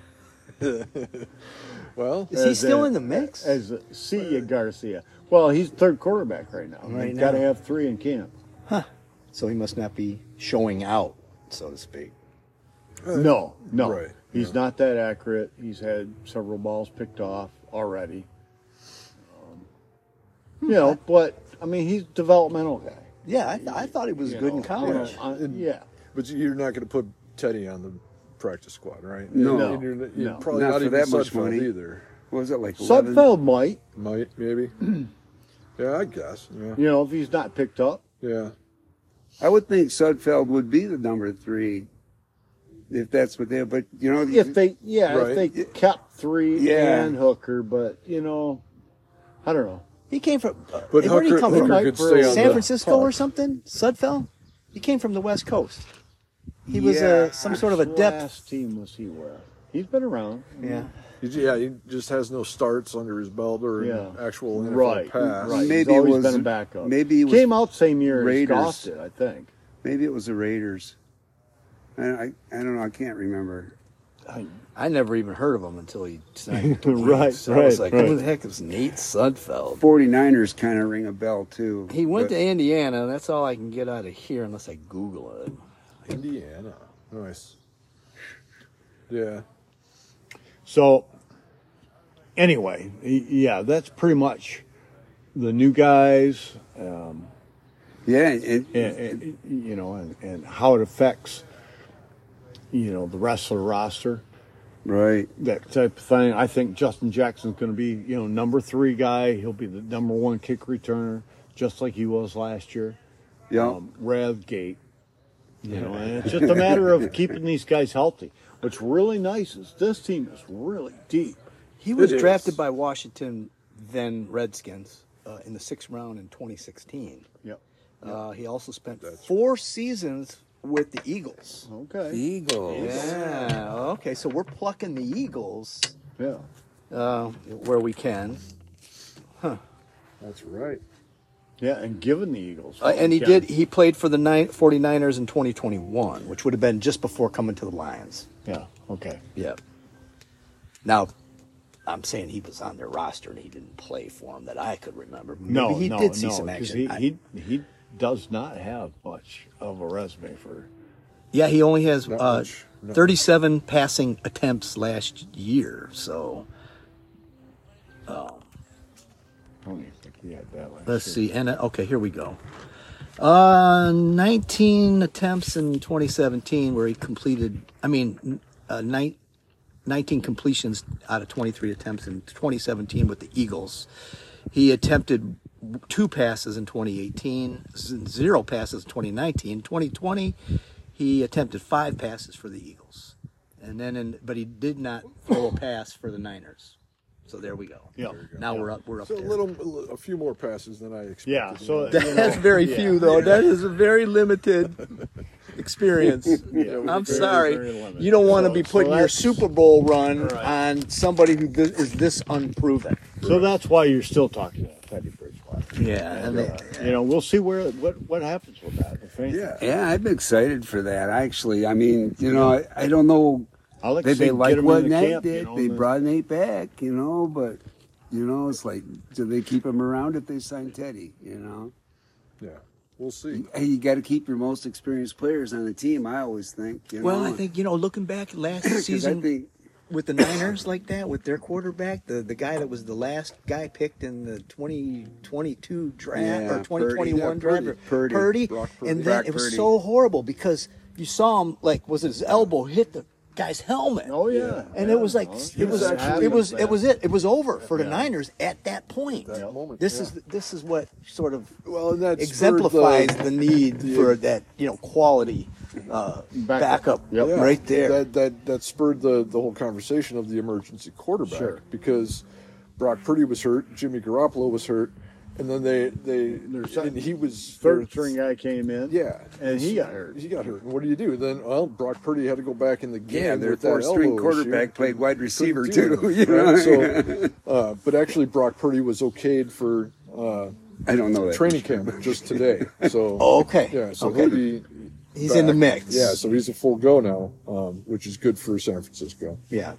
[SPEAKER 1] well?
[SPEAKER 4] Is he
[SPEAKER 3] As
[SPEAKER 4] still
[SPEAKER 3] a-
[SPEAKER 4] in the mix?
[SPEAKER 3] As a, see Garcia. Well, he's third quarterback right now.
[SPEAKER 4] Right
[SPEAKER 3] You've got to
[SPEAKER 4] now.
[SPEAKER 3] have three in camp.
[SPEAKER 4] So he must not be showing out, so to speak.
[SPEAKER 3] No, no.
[SPEAKER 1] Right,
[SPEAKER 3] He's
[SPEAKER 1] yeah.
[SPEAKER 3] not that accurate. He's had several balls picked off already. Um, you know, but, I mean, he's a developmental guy.
[SPEAKER 4] Yeah, I, th- I thought he was
[SPEAKER 3] you
[SPEAKER 4] good
[SPEAKER 3] know.
[SPEAKER 4] in college.
[SPEAKER 3] You know, uh, yeah.
[SPEAKER 1] But you're not going to put Teddy on the practice squad, right?
[SPEAKER 2] No.
[SPEAKER 1] And you're, you're
[SPEAKER 3] No.
[SPEAKER 1] probably
[SPEAKER 2] Not
[SPEAKER 1] not,
[SPEAKER 2] for
[SPEAKER 1] even
[SPEAKER 2] that much
[SPEAKER 1] Sudfeld
[SPEAKER 2] money.
[SPEAKER 1] either.
[SPEAKER 2] What was it like? eleven?
[SPEAKER 3] Sudfeld might,
[SPEAKER 1] Might maybe. yeah, I guess. Yeah.
[SPEAKER 3] you know, if he's not picked up.
[SPEAKER 1] Yeah.
[SPEAKER 2] I would think Sudfeld would be the number three, if that's what they. But you know,
[SPEAKER 3] If they, yeah,
[SPEAKER 1] Right.
[SPEAKER 3] if they kept three
[SPEAKER 2] Yeah.
[SPEAKER 3] and Hooker, but, you know, I don't know.
[SPEAKER 4] He came from. Uh,
[SPEAKER 1] But
[SPEAKER 4] where did he
[SPEAKER 1] Hooker,
[SPEAKER 4] come
[SPEAKER 1] Hooker
[SPEAKER 4] from?
[SPEAKER 1] could stay on
[SPEAKER 4] San
[SPEAKER 1] the
[SPEAKER 4] Francisco or
[SPEAKER 1] puck.
[SPEAKER 4] something? Sudfeld? He came from the West Coast. He was
[SPEAKER 2] Yeah.
[SPEAKER 4] uh, some sort of a
[SPEAKER 3] Which
[SPEAKER 4] depth.
[SPEAKER 3] last team was he with? He's been around.
[SPEAKER 4] Yeah.
[SPEAKER 1] He, yeah, he just has no starts under his belt or
[SPEAKER 3] Yeah.
[SPEAKER 1] an actual N F L
[SPEAKER 3] Right,
[SPEAKER 1] pass.
[SPEAKER 3] right.
[SPEAKER 2] Maybe
[SPEAKER 3] He's
[SPEAKER 2] it
[SPEAKER 3] always
[SPEAKER 2] was-
[SPEAKER 3] been a backup.
[SPEAKER 2] maybe it was
[SPEAKER 3] came out same year
[SPEAKER 2] Raiders.
[SPEAKER 3] as Goff did, I think.
[SPEAKER 2] Maybe it was the Raiders. I, I, I don't know. I can't remember.
[SPEAKER 3] I,
[SPEAKER 4] I never even heard of him until he signed.
[SPEAKER 3] Right,
[SPEAKER 4] So I was
[SPEAKER 3] right,
[SPEAKER 4] like, who
[SPEAKER 3] right.
[SPEAKER 4] the heck is Nate Sudfeld?
[SPEAKER 2] 49ers kind of ring a bell too.
[SPEAKER 4] He went
[SPEAKER 2] but-
[SPEAKER 4] to Indiana. That's all I can get out of here unless I Google it.
[SPEAKER 1] Indiana. Nice. Yeah.
[SPEAKER 3] So, anyway, y- yeah, that's pretty much the new guys, um,
[SPEAKER 2] Yeah, and,
[SPEAKER 3] and, and, you know, and, and how it affects, you know, the rest of the roster,
[SPEAKER 2] right.
[SPEAKER 3] that type of thing. I think Justin Jackson's going to be, you know, number three guy. He'll be the number one kick returner, just like he was last year.
[SPEAKER 2] Yeah.
[SPEAKER 3] Um, Rev Gate. You know, and it's just a matter of keeping these guys healthy. What's really nice is this team is really deep.
[SPEAKER 4] He was
[SPEAKER 1] It
[SPEAKER 4] drafted
[SPEAKER 1] is.
[SPEAKER 4] by Washington, then Redskins, uh, in the sixth round in twenty sixteen.
[SPEAKER 3] Yep.
[SPEAKER 4] Uh, he also spent four seasons with the Eagles.
[SPEAKER 3] Okay.
[SPEAKER 2] Eagles.
[SPEAKER 4] Yeah. Okay, so we're plucking the Eagles
[SPEAKER 3] Yeah.
[SPEAKER 4] uh, where we can.
[SPEAKER 1] That's right.
[SPEAKER 3] Yeah, and given the Eagles.
[SPEAKER 4] Uh, and he
[SPEAKER 3] Yeah.
[SPEAKER 4] did. He played for the nine, 49ers in twenty twenty-one, which would have been just before coming to the Lions.
[SPEAKER 3] Yeah. Okay.
[SPEAKER 4] Yep. Now, I'm saying he was on their roster and he didn't play for them that I could remember. Maybe
[SPEAKER 3] No,
[SPEAKER 4] he
[SPEAKER 3] no,
[SPEAKER 4] did see
[SPEAKER 3] no,
[SPEAKER 4] some
[SPEAKER 3] 'cause
[SPEAKER 4] action.
[SPEAKER 3] He,
[SPEAKER 4] I-
[SPEAKER 3] he he does not have much of a resume for.
[SPEAKER 4] yeah, he only has
[SPEAKER 1] Not
[SPEAKER 4] uh,
[SPEAKER 1] much. No.
[SPEAKER 4] thirty-seven passing attempts last year. So
[SPEAKER 3] I don't even think he had that last
[SPEAKER 4] let's
[SPEAKER 3] year.
[SPEAKER 4] see. And uh, okay, here we go. Uh, nineteen attempts in twenty seventeen, where he completed. I mean, uh, nine, nineteen completions out of twenty-three attempts in twenty seventeen with the Eagles. He attempted two passes in twenty eighteen, z- zero passes in twenty nineteen. twenty twenty, he attempted five passes for the Eagles, and then, in, but he did not throw a pass for the Niners. So there we go.
[SPEAKER 3] Yeah.
[SPEAKER 4] Now we're up. We're up
[SPEAKER 1] So a
[SPEAKER 4] there.
[SPEAKER 1] little, a few more passes than I expected.
[SPEAKER 3] Yeah, so-
[SPEAKER 1] Yeah.
[SPEAKER 4] That's very
[SPEAKER 3] Yeah.
[SPEAKER 4] few, though. That is a very limited experience.
[SPEAKER 3] Yeah,
[SPEAKER 4] I'm
[SPEAKER 3] very,
[SPEAKER 4] sorry.
[SPEAKER 3] very limited.
[SPEAKER 4] You don't want to
[SPEAKER 3] So-
[SPEAKER 4] be
[SPEAKER 3] so
[SPEAKER 4] putting your
[SPEAKER 3] that's-
[SPEAKER 4] Super Bowl run
[SPEAKER 3] Right.
[SPEAKER 4] on somebody who th- is this unproven.
[SPEAKER 3] So that's why you're still talking about Teddy Bridgewater.
[SPEAKER 4] Yeah, and
[SPEAKER 3] Uh,
[SPEAKER 4] they,
[SPEAKER 3] you know, we'll see where what what happens with that. If anything.
[SPEAKER 1] Yeah.
[SPEAKER 2] Yeah, I'm excited for that. Actually, I mean, you know, I, I don't know.
[SPEAKER 3] I like to
[SPEAKER 2] Did
[SPEAKER 3] see
[SPEAKER 2] they
[SPEAKER 3] him
[SPEAKER 2] like
[SPEAKER 3] get him
[SPEAKER 2] what
[SPEAKER 3] in the
[SPEAKER 2] Nate
[SPEAKER 3] camp,
[SPEAKER 2] did?
[SPEAKER 3] you know,
[SPEAKER 2] they
[SPEAKER 3] and-
[SPEAKER 2] brought Nate back, you know, but you know, it's like, do they keep him around if they sign Teddy? You know,
[SPEAKER 1] Yeah. We'll see.
[SPEAKER 2] hey, you got to keep your most experienced players on the team. I always think. You
[SPEAKER 4] well,
[SPEAKER 2] know?
[SPEAKER 4] I think you know, looking back last
[SPEAKER 2] 'Cause I
[SPEAKER 4] season
[SPEAKER 2] think
[SPEAKER 4] with the Niners like that, with their quarterback, the the guy that was the last guy picked in the twenty twenty-two draft
[SPEAKER 2] Yeah,
[SPEAKER 4] or twenty twenty-one
[SPEAKER 2] Purdy.
[SPEAKER 4] draft,
[SPEAKER 2] Yeah, Purdy.
[SPEAKER 4] Purdy,
[SPEAKER 1] Brock Purdy.
[SPEAKER 4] and then
[SPEAKER 2] Brock
[SPEAKER 4] it was
[SPEAKER 2] Purdy.
[SPEAKER 4] so horrible because you saw him like was it his elbow hit the guy's helmet.
[SPEAKER 3] Oh yeah.
[SPEAKER 4] And
[SPEAKER 3] yeah.
[SPEAKER 4] it was like
[SPEAKER 3] Oh,
[SPEAKER 4] it was
[SPEAKER 1] actually-
[SPEAKER 4] it was
[SPEAKER 3] happens,
[SPEAKER 4] it was
[SPEAKER 3] man.
[SPEAKER 4] it. It was over for the
[SPEAKER 3] Yeah.
[SPEAKER 4] Niners at that point.
[SPEAKER 1] That moment,
[SPEAKER 4] This
[SPEAKER 1] yeah.
[SPEAKER 4] is this is what sort of
[SPEAKER 1] Well, and that
[SPEAKER 4] exemplifies
[SPEAKER 1] spurred
[SPEAKER 4] the, need for that you know quality uh,
[SPEAKER 3] Backup.
[SPEAKER 4] backup,
[SPEAKER 3] Yep.
[SPEAKER 1] Yeah,
[SPEAKER 4] right there.
[SPEAKER 1] That that that spurred the the whole conversation of the emergency quarterback
[SPEAKER 3] Sure.
[SPEAKER 1] because Brock Purdy was hurt, Jimmy Garoppolo was hurt, and then they they
[SPEAKER 3] There's
[SPEAKER 1] and he was
[SPEAKER 3] Third string guy came in.
[SPEAKER 1] Yeah,
[SPEAKER 3] And he got hurt.
[SPEAKER 1] He got hurt. And what do you do then? Well, Brock Purdy had to go back in the game.
[SPEAKER 2] Yeah, their
[SPEAKER 1] with that
[SPEAKER 2] fourth-string
[SPEAKER 1] elbow
[SPEAKER 2] quarterback
[SPEAKER 1] issue.
[SPEAKER 2] played wide receiver,
[SPEAKER 1] Couldn't do
[SPEAKER 2] too,
[SPEAKER 1] it,
[SPEAKER 2] you know?
[SPEAKER 1] right? So, uh, but actually, Brock Purdy was okayed for uh,
[SPEAKER 2] I don't know that.
[SPEAKER 1] training camp just today. So
[SPEAKER 4] Oh, okay.
[SPEAKER 1] yeah, so
[SPEAKER 4] Okay.
[SPEAKER 1] he'll be.
[SPEAKER 4] He's
[SPEAKER 1] back.
[SPEAKER 4] in the mix.
[SPEAKER 1] Yeah, so he's a full go now, um, which is good for San Francisco.
[SPEAKER 4] Yeah.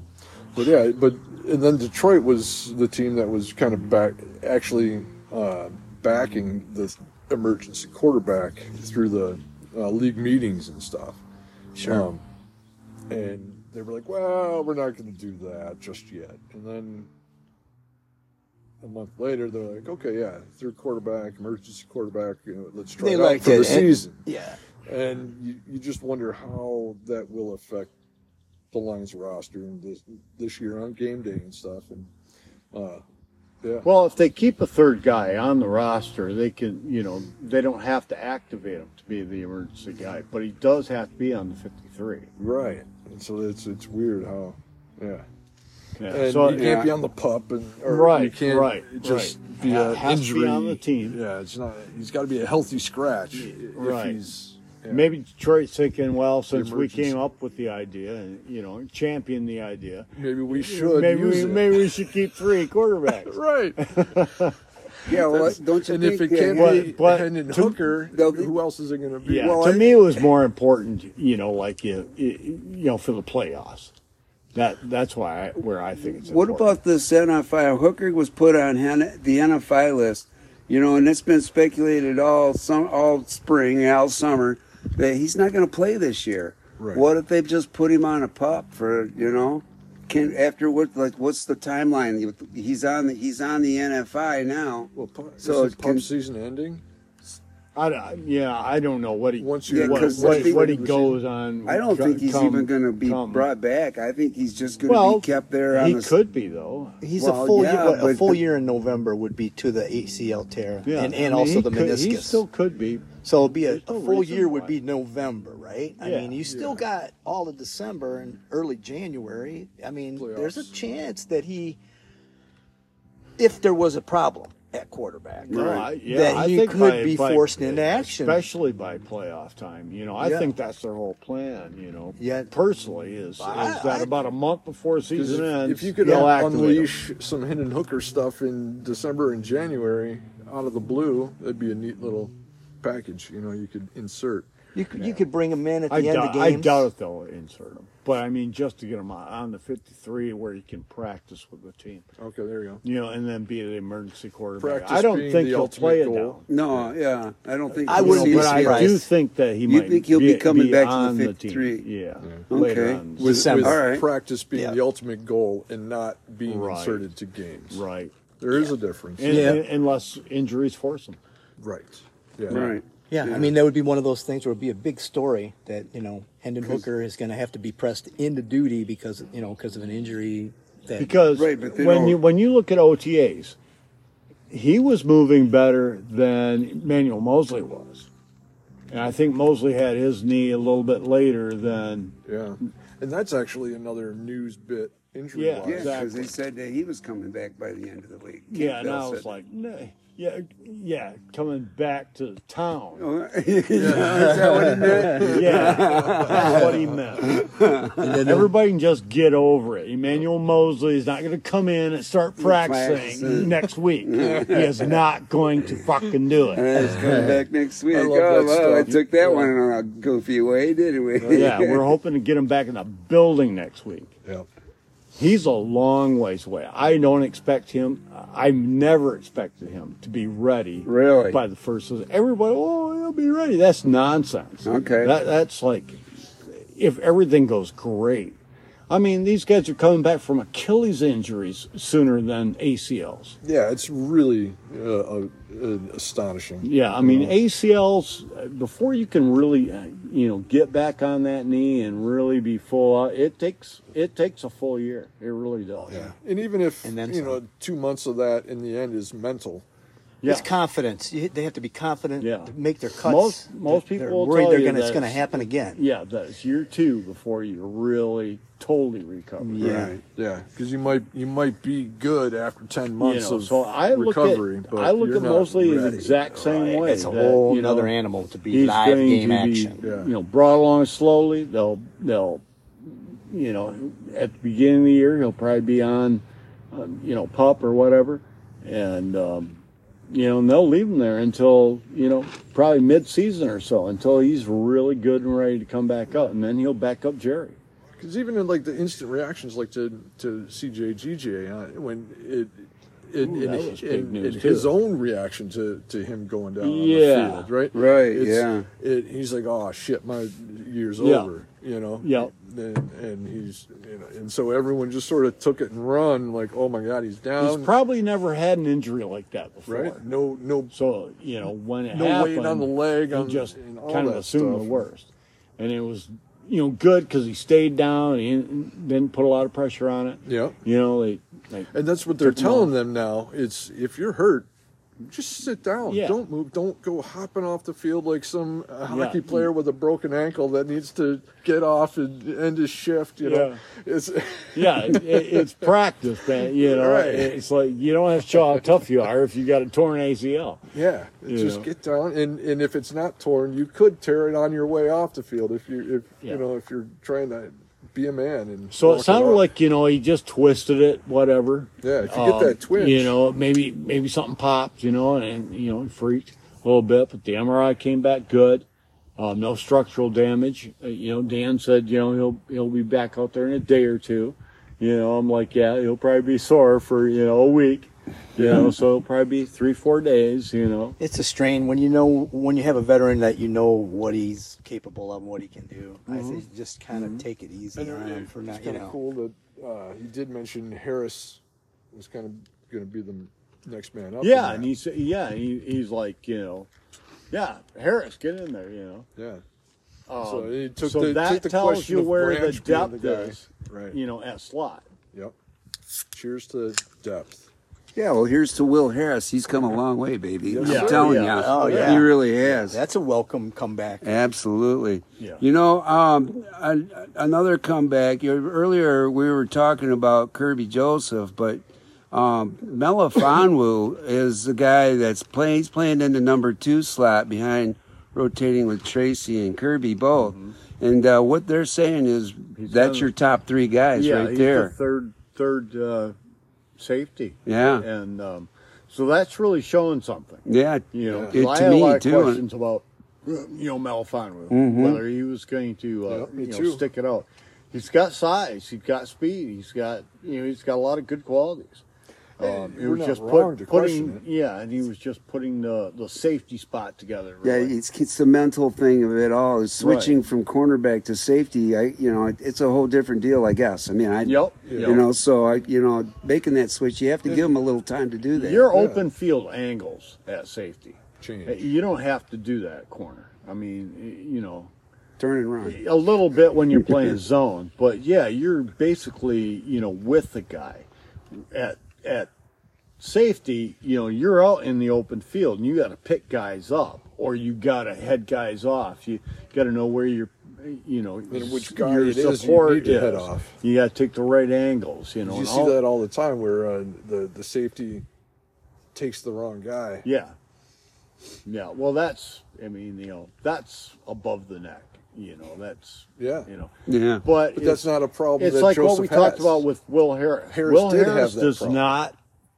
[SPEAKER 1] But yeah, but and then Detroit was the team that was kind of back, actually uh, backing the emergency quarterback through the uh, league meetings and stuff.
[SPEAKER 4] Sure.
[SPEAKER 1] Um, and they were like, "Well, we're not going to do that just yet." And then a month later, they're like, "Okay, yeah, third quarterback, emergency quarterback. You know, let's try
[SPEAKER 4] They
[SPEAKER 1] it out
[SPEAKER 4] liked
[SPEAKER 1] for
[SPEAKER 4] it.
[SPEAKER 1] the
[SPEAKER 4] And-
[SPEAKER 1] season."
[SPEAKER 4] Yeah.
[SPEAKER 1] And you, you just wonder how that will affect the Lions roster and this this year on game day and stuff. And uh, yeah,
[SPEAKER 3] Well, if they keep a third guy on the roster, they can, you know, they don't have to activate him to be the emergency guy, but he does have to be on the fifty-three.
[SPEAKER 1] right. And so it's it's weird how, yeah.
[SPEAKER 3] Yeah.
[SPEAKER 1] And
[SPEAKER 3] So,
[SPEAKER 1] you can't
[SPEAKER 2] yeah.
[SPEAKER 1] be on the pup, and or
[SPEAKER 3] Right,
[SPEAKER 1] you can't
[SPEAKER 3] right,
[SPEAKER 1] just
[SPEAKER 3] right.
[SPEAKER 1] be
[SPEAKER 3] Ha-
[SPEAKER 1] an
[SPEAKER 3] has to be
[SPEAKER 1] injury
[SPEAKER 3] on the team.
[SPEAKER 1] Yeah, it's not. He's got to be a healthy scratch. If
[SPEAKER 3] Right.
[SPEAKER 1] he's, yeah.
[SPEAKER 3] Maybe Detroit's thinking, well, since we
[SPEAKER 1] emergency.
[SPEAKER 3] came up with the idea and you know championed the idea,
[SPEAKER 1] maybe we should
[SPEAKER 3] maybe
[SPEAKER 1] use
[SPEAKER 3] we,
[SPEAKER 1] it.
[SPEAKER 3] maybe we should keep three quarterbacks.
[SPEAKER 1] Right.
[SPEAKER 2] Yeah, well,
[SPEAKER 1] That's-
[SPEAKER 2] don't you
[SPEAKER 1] and
[SPEAKER 2] think
[SPEAKER 1] if it
[SPEAKER 2] that-
[SPEAKER 1] can't
[SPEAKER 3] But-
[SPEAKER 1] be
[SPEAKER 3] but
[SPEAKER 1] Hendon
[SPEAKER 3] to-
[SPEAKER 1] Hooker,
[SPEAKER 2] they'll-
[SPEAKER 1] who else is it going to be?
[SPEAKER 3] Yeah,
[SPEAKER 2] Well,
[SPEAKER 3] to
[SPEAKER 2] I-
[SPEAKER 3] me, it was more important, you know, like you, you know, for the playoffs. That that's why I, where I think it's.
[SPEAKER 2] What
[SPEAKER 3] important.
[SPEAKER 2] about this N F I? Hooker was put on Hen- the N F I list, you know, and it's been speculated all some all spring, all summer, that he's not going to play this year.
[SPEAKER 1] Right.
[SPEAKER 2] What if they just put him on a pup for you know? Can after what like what's the timeline? He's on the he's on the N F I now.
[SPEAKER 1] Well, pu-
[SPEAKER 2] So
[SPEAKER 1] is
[SPEAKER 2] it
[SPEAKER 1] the pup
[SPEAKER 2] can-
[SPEAKER 1] season ending?
[SPEAKER 3] I, don't- yeah, I don't know what he
[SPEAKER 1] Once you-
[SPEAKER 2] Yeah,
[SPEAKER 3] what,
[SPEAKER 2] 'cause
[SPEAKER 3] what,
[SPEAKER 2] I think-
[SPEAKER 3] what he goes on.
[SPEAKER 2] I don't
[SPEAKER 3] co-
[SPEAKER 2] think he's
[SPEAKER 3] come-
[SPEAKER 2] even going to be
[SPEAKER 3] come.
[SPEAKER 2] brought back. I think he's just going to
[SPEAKER 3] Well,
[SPEAKER 2] be kept there on
[SPEAKER 3] he
[SPEAKER 2] the.
[SPEAKER 3] could be though.
[SPEAKER 4] He's
[SPEAKER 2] Well,
[SPEAKER 4] a full
[SPEAKER 2] yeah,
[SPEAKER 4] year. what, A
[SPEAKER 2] but
[SPEAKER 4] full
[SPEAKER 2] the-
[SPEAKER 4] year in November would be to the A C L tear,
[SPEAKER 3] Yeah,
[SPEAKER 4] and,
[SPEAKER 3] I
[SPEAKER 4] and
[SPEAKER 3] mean,
[SPEAKER 4] also
[SPEAKER 3] he
[SPEAKER 4] the
[SPEAKER 3] could-
[SPEAKER 4] meniscus.
[SPEAKER 3] He still could be.
[SPEAKER 4] So it'd be a,
[SPEAKER 3] There's
[SPEAKER 4] a
[SPEAKER 3] no
[SPEAKER 4] full
[SPEAKER 3] reason
[SPEAKER 4] year would
[SPEAKER 3] why.
[SPEAKER 4] be November, right? I
[SPEAKER 3] Yeah.
[SPEAKER 4] mean, you still got all of December and early January. I mean, there's a
[SPEAKER 1] Playoffs.
[SPEAKER 4] chance that he, if there was a problem at quarterback,
[SPEAKER 3] No, I, yeah,
[SPEAKER 4] that
[SPEAKER 3] I
[SPEAKER 4] he
[SPEAKER 3] think
[SPEAKER 4] could
[SPEAKER 3] by-
[SPEAKER 4] be
[SPEAKER 3] by-
[SPEAKER 4] forced into action.
[SPEAKER 3] especially by playoff time. You know, I
[SPEAKER 4] Yeah.
[SPEAKER 3] think that's their whole plan. You know,
[SPEAKER 4] Yeah.
[SPEAKER 3] personally, is, is
[SPEAKER 4] I-
[SPEAKER 3] that
[SPEAKER 4] I-
[SPEAKER 3] about a month before
[SPEAKER 1] 'Cause
[SPEAKER 3] season
[SPEAKER 1] if,
[SPEAKER 3] ends,
[SPEAKER 1] if you could
[SPEAKER 3] they'll
[SPEAKER 1] uh,
[SPEAKER 3] activate him.
[SPEAKER 1] unleash some Hendon Hooker stuff in December and January out of the blue, that'd be a neat little package. You know, you could insert.
[SPEAKER 4] You could you could bring him in at the
[SPEAKER 3] I
[SPEAKER 4] end
[SPEAKER 3] doubt,
[SPEAKER 4] of
[SPEAKER 3] I
[SPEAKER 4] games.
[SPEAKER 3] doubt if they'll insert him, but I mean, just to get him on, on the fifty-three where he can practice with the team,
[SPEAKER 1] Okay, there you go.
[SPEAKER 3] you know, and then be the emergency quarterback.
[SPEAKER 1] Practice
[SPEAKER 3] I don't
[SPEAKER 1] being
[SPEAKER 3] think
[SPEAKER 1] the
[SPEAKER 3] he'll
[SPEAKER 1] ultimate
[SPEAKER 3] play it
[SPEAKER 1] goal.
[SPEAKER 3] down.
[SPEAKER 2] No, yeah, I don't think.
[SPEAKER 4] I
[SPEAKER 2] he'll
[SPEAKER 4] wouldn't
[SPEAKER 2] see
[SPEAKER 4] be
[SPEAKER 3] But
[SPEAKER 2] it.
[SPEAKER 3] I
[SPEAKER 4] surprised.
[SPEAKER 3] do think that he
[SPEAKER 2] You
[SPEAKER 3] might.
[SPEAKER 2] think he'll be coming
[SPEAKER 3] be
[SPEAKER 2] back to the
[SPEAKER 3] on
[SPEAKER 2] fifty-three?
[SPEAKER 3] team. Yeah,
[SPEAKER 2] Okay.
[SPEAKER 3] later on.
[SPEAKER 1] With,
[SPEAKER 4] December.
[SPEAKER 1] with
[SPEAKER 2] All right.
[SPEAKER 1] practice being
[SPEAKER 4] Yeah.
[SPEAKER 1] the ultimate goal and not being
[SPEAKER 3] Right.
[SPEAKER 1] inserted to games.
[SPEAKER 3] right.
[SPEAKER 1] There is a difference.
[SPEAKER 3] And,
[SPEAKER 4] Yeah.
[SPEAKER 3] and- unless injuries force him.
[SPEAKER 1] Right. Yeah.
[SPEAKER 2] Right.
[SPEAKER 4] Yeah, I mean that would be one of those things where it'd be a big story that you know Hendon Hooker is going to have to be pressed into duty because you know because of an injury. That
[SPEAKER 3] Because
[SPEAKER 2] Right, but they
[SPEAKER 3] when
[SPEAKER 2] don't-
[SPEAKER 3] you when you look at O T As, he was moving better than Manuel Mosley was, and I think Mosley had his knee a little bit later than.
[SPEAKER 1] Yeah. And that's actually another news bit injury
[SPEAKER 3] Yeah,
[SPEAKER 1] wise.
[SPEAKER 2] Yeah, because
[SPEAKER 3] Exactly.
[SPEAKER 2] they said that he was coming back by the end of the week.
[SPEAKER 3] Yeah, and
[SPEAKER 2] Campbell
[SPEAKER 3] I was
[SPEAKER 2] said-
[SPEAKER 3] like, nah, yeah, yeah, coming back to town.
[SPEAKER 2] Oh, is that what he meant?
[SPEAKER 3] Yeah, that's what he meant. Everybody can just get over it. Emmanuel Mosley is not going to come in and start practicing
[SPEAKER 2] Practicing.
[SPEAKER 3] next week. He is not going to fucking do it.
[SPEAKER 2] He's coming back next week.
[SPEAKER 1] I love
[SPEAKER 2] Oh,
[SPEAKER 1] that
[SPEAKER 2] wow, I
[SPEAKER 1] stuff.
[SPEAKER 2] took that one in a goofy way, didn't we?
[SPEAKER 3] Yeah, we're hoping to get him back in the building next week.
[SPEAKER 1] Yeah.
[SPEAKER 3] He's a long ways away. I don't expect him. I've never expected him to be ready.
[SPEAKER 2] Really?
[SPEAKER 3] By the first season. Everybody, oh, he'll be ready. That's nonsense.
[SPEAKER 2] Okay.
[SPEAKER 3] That, that's like, if everything goes great. I mean, these guys are coming back from Achilles injuries sooner than A C Ls.
[SPEAKER 1] Yeah, it's really uh, uh, uh, astonishing.
[SPEAKER 3] Yeah, I mean, A C Ls, uh, before you can really, uh, you know, get back on that knee and really be full out, it takes it takes a full year. It really does.
[SPEAKER 1] Yeah. And even if,
[SPEAKER 4] And then
[SPEAKER 1] you know,
[SPEAKER 4] some.
[SPEAKER 1] two months of that in the end is mental.
[SPEAKER 3] Yeah.
[SPEAKER 4] It's confidence. You- They have to be confident
[SPEAKER 3] Yeah.
[SPEAKER 4] to make their cuts.
[SPEAKER 3] Most- most people
[SPEAKER 4] They're
[SPEAKER 3] will
[SPEAKER 4] worried
[SPEAKER 3] tell
[SPEAKER 4] they're
[SPEAKER 3] you
[SPEAKER 4] gonna, it's
[SPEAKER 3] that
[SPEAKER 4] going to
[SPEAKER 3] it's-
[SPEAKER 4] happen again.
[SPEAKER 3] Yeah, that's year two before you really totally recover.
[SPEAKER 4] Yeah.
[SPEAKER 2] Right.
[SPEAKER 1] Yeah, because you might you might be good after ten months
[SPEAKER 3] You know,
[SPEAKER 1] of
[SPEAKER 3] so I look
[SPEAKER 1] recovery,
[SPEAKER 3] at
[SPEAKER 1] but
[SPEAKER 3] I look
[SPEAKER 1] you're
[SPEAKER 3] at
[SPEAKER 1] not
[SPEAKER 3] Mosley the
[SPEAKER 1] ready.
[SPEAKER 3] exact same way.
[SPEAKER 4] It's a
[SPEAKER 3] that,
[SPEAKER 4] whole
[SPEAKER 3] you know,
[SPEAKER 4] other animal to be
[SPEAKER 3] he's
[SPEAKER 4] live
[SPEAKER 3] going
[SPEAKER 4] game
[SPEAKER 3] to
[SPEAKER 4] action.
[SPEAKER 3] be,
[SPEAKER 1] Yeah.
[SPEAKER 3] you know, brought along slowly. They'll they'll, you know, at the beginning of the year he'll probably be on, um, you know, pup or whatever, and um, you know, and they'll leave him there until you know probably mid-season or so until he's really good and ready to come back up, and then he'll back up Jerry.
[SPEAKER 1] Because even in like the instant reactions, like to to C J G J, uh, when it. In,
[SPEAKER 3] Ooh,
[SPEAKER 1] in,
[SPEAKER 3] that was big
[SPEAKER 1] in,
[SPEAKER 3] news,
[SPEAKER 1] in his
[SPEAKER 3] too.
[SPEAKER 1] own reaction to, to him going down
[SPEAKER 3] Yeah.
[SPEAKER 1] on the field, right?
[SPEAKER 2] Right, yeah.
[SPEAKER 1] It, he's like, oh shit, my year's
[SPEAKER 3] Yeah.
[SPEAKER 1] over, you know.
[SPEAKER 3] Yeah.
[SPEAKER 1] And, and he's, you know, and so everyone just sort of took it and run, like, oh my god, he's down,
[SPEAKER 3] He's probably never had an injury like that before.
[SPEAKER 1] right? No, no,
[SPEAKER 3] So, you know, when it
[SPEAKER 1] No
[SPEAKER 3] happened,
[SPEAKER 1] weight on the leg,
[SPEAKER 3] he
[SPEAKER 1] on-
[SPEAKER 3] just
[SPEAKER 1] and all
[SPEAKER 3] kind of
[SPEAKER 1] that
[SPEAKER 3] assumed
[SPEAKER 1] stuff.
[SPEAKER 3] the worst. And it was, you know, good because he stayed down. He didn't put a lot of pressure on it.
[SPEAKER 1] yeah.
[SPEAKER 3] You know, they, like,
[SPEAKER 1] And that's what they're
[SPEAKER 3] Took him
[SPEAKER 1] telling
[SPEAKER 3] off.
[SPEAKER 1] them now. It's if you're hurt, just sit down.
[SPEAKER 3] Yeah.
[SPEAKER 1] Don't move. Don't go hopping off the field like some uh, hockey
[SPEAKER 3] Yeah.
[SPEAKER 1] player with a broken ankle that needs to get off and end his shift. You know, it's
[SPEAKER 3] Yeah, it, it's practice, man. You know,
[SPEAKER 1] Right.
[SPEAKER 3] it's like you don't have to show how tough you are if you got a torn A C L.
[SPEAKER 1] yeah.
[SPEAKER 3] You
[SPEAKER 1] Just
[SPEAKER 3] know.
[SPEAKER 1] get down, and, and if it's not torn, you could tear it on your way off the field if you if
[SPEAKER 3] Yeah.
[SPEAKER 1] you know if you're trying to be a man. And
[SPEAKER 3] So
[SPEAKER 1] walk
[SPEAKER 3] it sounded
[SPEAKER 1] off.
[SPEAKER 3] like, you know, he just twisted it, whatever.
[SPEAKER 1] Yeah, if you
[SPEAKER 3] Um,
[SPEAKER 1] get that twinge,
[SPEAKER 3] You know, maybe maybe something popped, you know, and, you know, he freaked a little bit, but the M R I came back good. Um, no structural damage. Uh, you know, Dan said, you know, he'll he'll be back out there in a day or two. You know, I'm like, yeah, he'll probably be sore for, you know, a week. You know, so it'll probably be three, four days, you know.
[SPEAKER 4] It's a strain when you know when you have a veteran that you know what he's capable of and what he can do. I say just kind of take it easy
[SPEAKER 1] and
[SPEAKER 4] on
[SPEAKER 1] it-
[SPEAKER 4] him for
[SPEAKER 1] it's
[SPEAKER 4] not, you
[SPEAKER 1] kind of
[SPEAKER 4] know.
[SPEAKER 1] cool that uh, he did mention Harris was kind of going to be the next man up. in
[SPEAKER 3] Yeah,
[SPEAKER 1] that.
[SPEAKER 3] and he said, yeah, he, he's like, you know, yeah, Harris, get in there, you know.
[SPEAKER 1] yeah.
[SPEAKER 3] Um,
[SPEAKER 1] So he took
[SPEAKER 3] so
[SPEAKER 1] the-
[SPEAKER 3] that
[SPEAKER 1] took the
[SPEAKER 3] tells
[SPEAKER 1] question
[SPEAKER 3] you
[SPEAKER 1] of
[SPEAKER 3] where the
[SPEAKER 1] Branch being
[SPEAKER 3] depth
[SPEAKER 1] the guy.
[SPEAKER 3] is,
[SPEAKER 1] Right.
[SPEAKER 3] you know, at slot.
[SPEAKER 1] Yep. Cheers to depth.
[SPEAKER 2] Yeah, well, here's to Will Harris. He's come a long way, baby.
[SPEAKER 1] Yes,
[SPEAKER 2] I'm
[SPEAKER 1] sir.
[SPEAKER 2] telling
[SPEAKER 3] Yeah.
[SPEAKER 2] you.
[SPEAKER 4] Oh, yeah.
[SPEAKER 2] He really has.
[SPEAKER 4] That's a welcome comeback.
[SPEAKER 2] Absolutely.
[SPEAKER 3] Yeah.
[SPEAKER 2] You know, um, an, another comeback. You earlier we were talking about Kirby Joseph, but um, Melifonwu is the guy that's playing. He's playing in the number two slot behind, rotating with Tracy and Kirby both. And uh, what they're saying is
[SPEAKER 3] He's
[SPEAKER 2] that's
[SPEAKER 3] done-
[SPEAKER 2] your top three guys
[SPEAKER 3] yeah,
[SPEAKER 2] right
[SPEAKER 3] he's
[SPEAKER 2] there.
[SPEAKER 3] the third, third uh, safety.
[SPEAKER 2] Yeah.
[SPEAKER 3] And um, so that's really showing something.
[SPEAKER 2] Yeah,
[SPEAKER 3] You know,
[SPEAKER 1] Yeah.
[SPEAKER 3] 'cause
[SPEAKER 2] It-
[SPEAKER 3] I
[SPEAKER 2] to
[SPEAKER 3] had
[SPEAKER 2] me,
[SPEAKER 3] a lot of
[SPEAKER 2] too.
[SPEAKER 3] questions about, you know, Melifonwu,
[SPEAKER 2] Mm-hmm.
[SPEAKER 3] whether he was going to, uh,
[SPEAKER 1] Yeah, me
[SPEAKER 3] you know,
[SPEAKER 1] too.
[SPEAKER 3] stick it out. He's got size, he's got speed, he's got, you know, he's got a lot of good qualities. Um,
[SPEAKER 1] we're
[SPEAKER 3] was
[SPEAKER 1] not
[SPEAKER 3] just
[SPEAKER 1] wrong to question
[SPEAKER 3] putting,
[SPEAKER 1] it.
[SPEAKER 3] yeah, and he was just putting the, the safety spot together.
[SPEAKER 2] Yeah,
[SPEAKER 3] Really.
[SPEAKER 2] it's, it's the mental thing of it all. Is switching
[SPEAKER 3] Right.
[SPEAKER 2] from cornerback to safety. I, you know, it, it's a whole different deal, I guess. I mean, I,
[SPEAKER 3] Yep.
[SPEAKER 2] you
[SPEAKER 3] Yep.
[SPEAKER 2] know, so I, you know, making that switch, you have to give them a little time to do that.
[SPEAKER 3] Your
[SPEAKER 1] Yeah.
[SPEAKER 3] open field angles at safety.
[SPEAKER 1] Change.
[SPEAKER 3] You don't have to do that at corner. I mean, y- you know,
[SPEAKER 2] Turn and run.
[SPEAKER 3] a little bit when you're playing zone, but yeah, you're basically, you know, with the guy. At at safety, you know, you're out in the open field and you got to pick guys up or you got to head guys off. You got to know where you're, you know,
[SPEAKER 1] And which guy
[SPEAKER 3] your
[SPEAKER 1] it is you
[SPEAKER 3] support
[SPEAKER 1] need to head
[SPEAKER 3] is.
[SPEAKER 1] off.
[SPEAKER 3] You got to take the right angles, you know.
[SPEAKER 1] You
[SPEAKER 3] and
[SPEAKER 1] see
[SPEAKER 3] all-
[SPEAKER 1] that all the time where uh, the the safety takes the wrong guy.
[SPEAKER 3] Yeah. Yeah. Well, that's, I mean, you know, that's above the neck. You know, that's,
[SPEAKER 1] Yeah.
[SPEAKER 3] you know.
[SPEAKER 2] Yeah.
[SPEAKER 3] But,
[SPEAKER 1] But that's not a problem
[SPEAKER 3] It's
[SPEAKER 1] that
[SPEAKER 3] like
[SPEAKER 1] Joseph
[SPEAKER 3] what we talked
[SPEAKER 1] has.
[SPEAKER 3] about with Will Harris.
[SPEAKER 1] Harris
[SPEAKER 3] Will
[SPEAKER 1] did
[SPEAKER 3] Harris
[SPEAKER 1] have that
[SPEAKER 3] does
[SPEAKER 1] problem.
[SPEAKER 3] not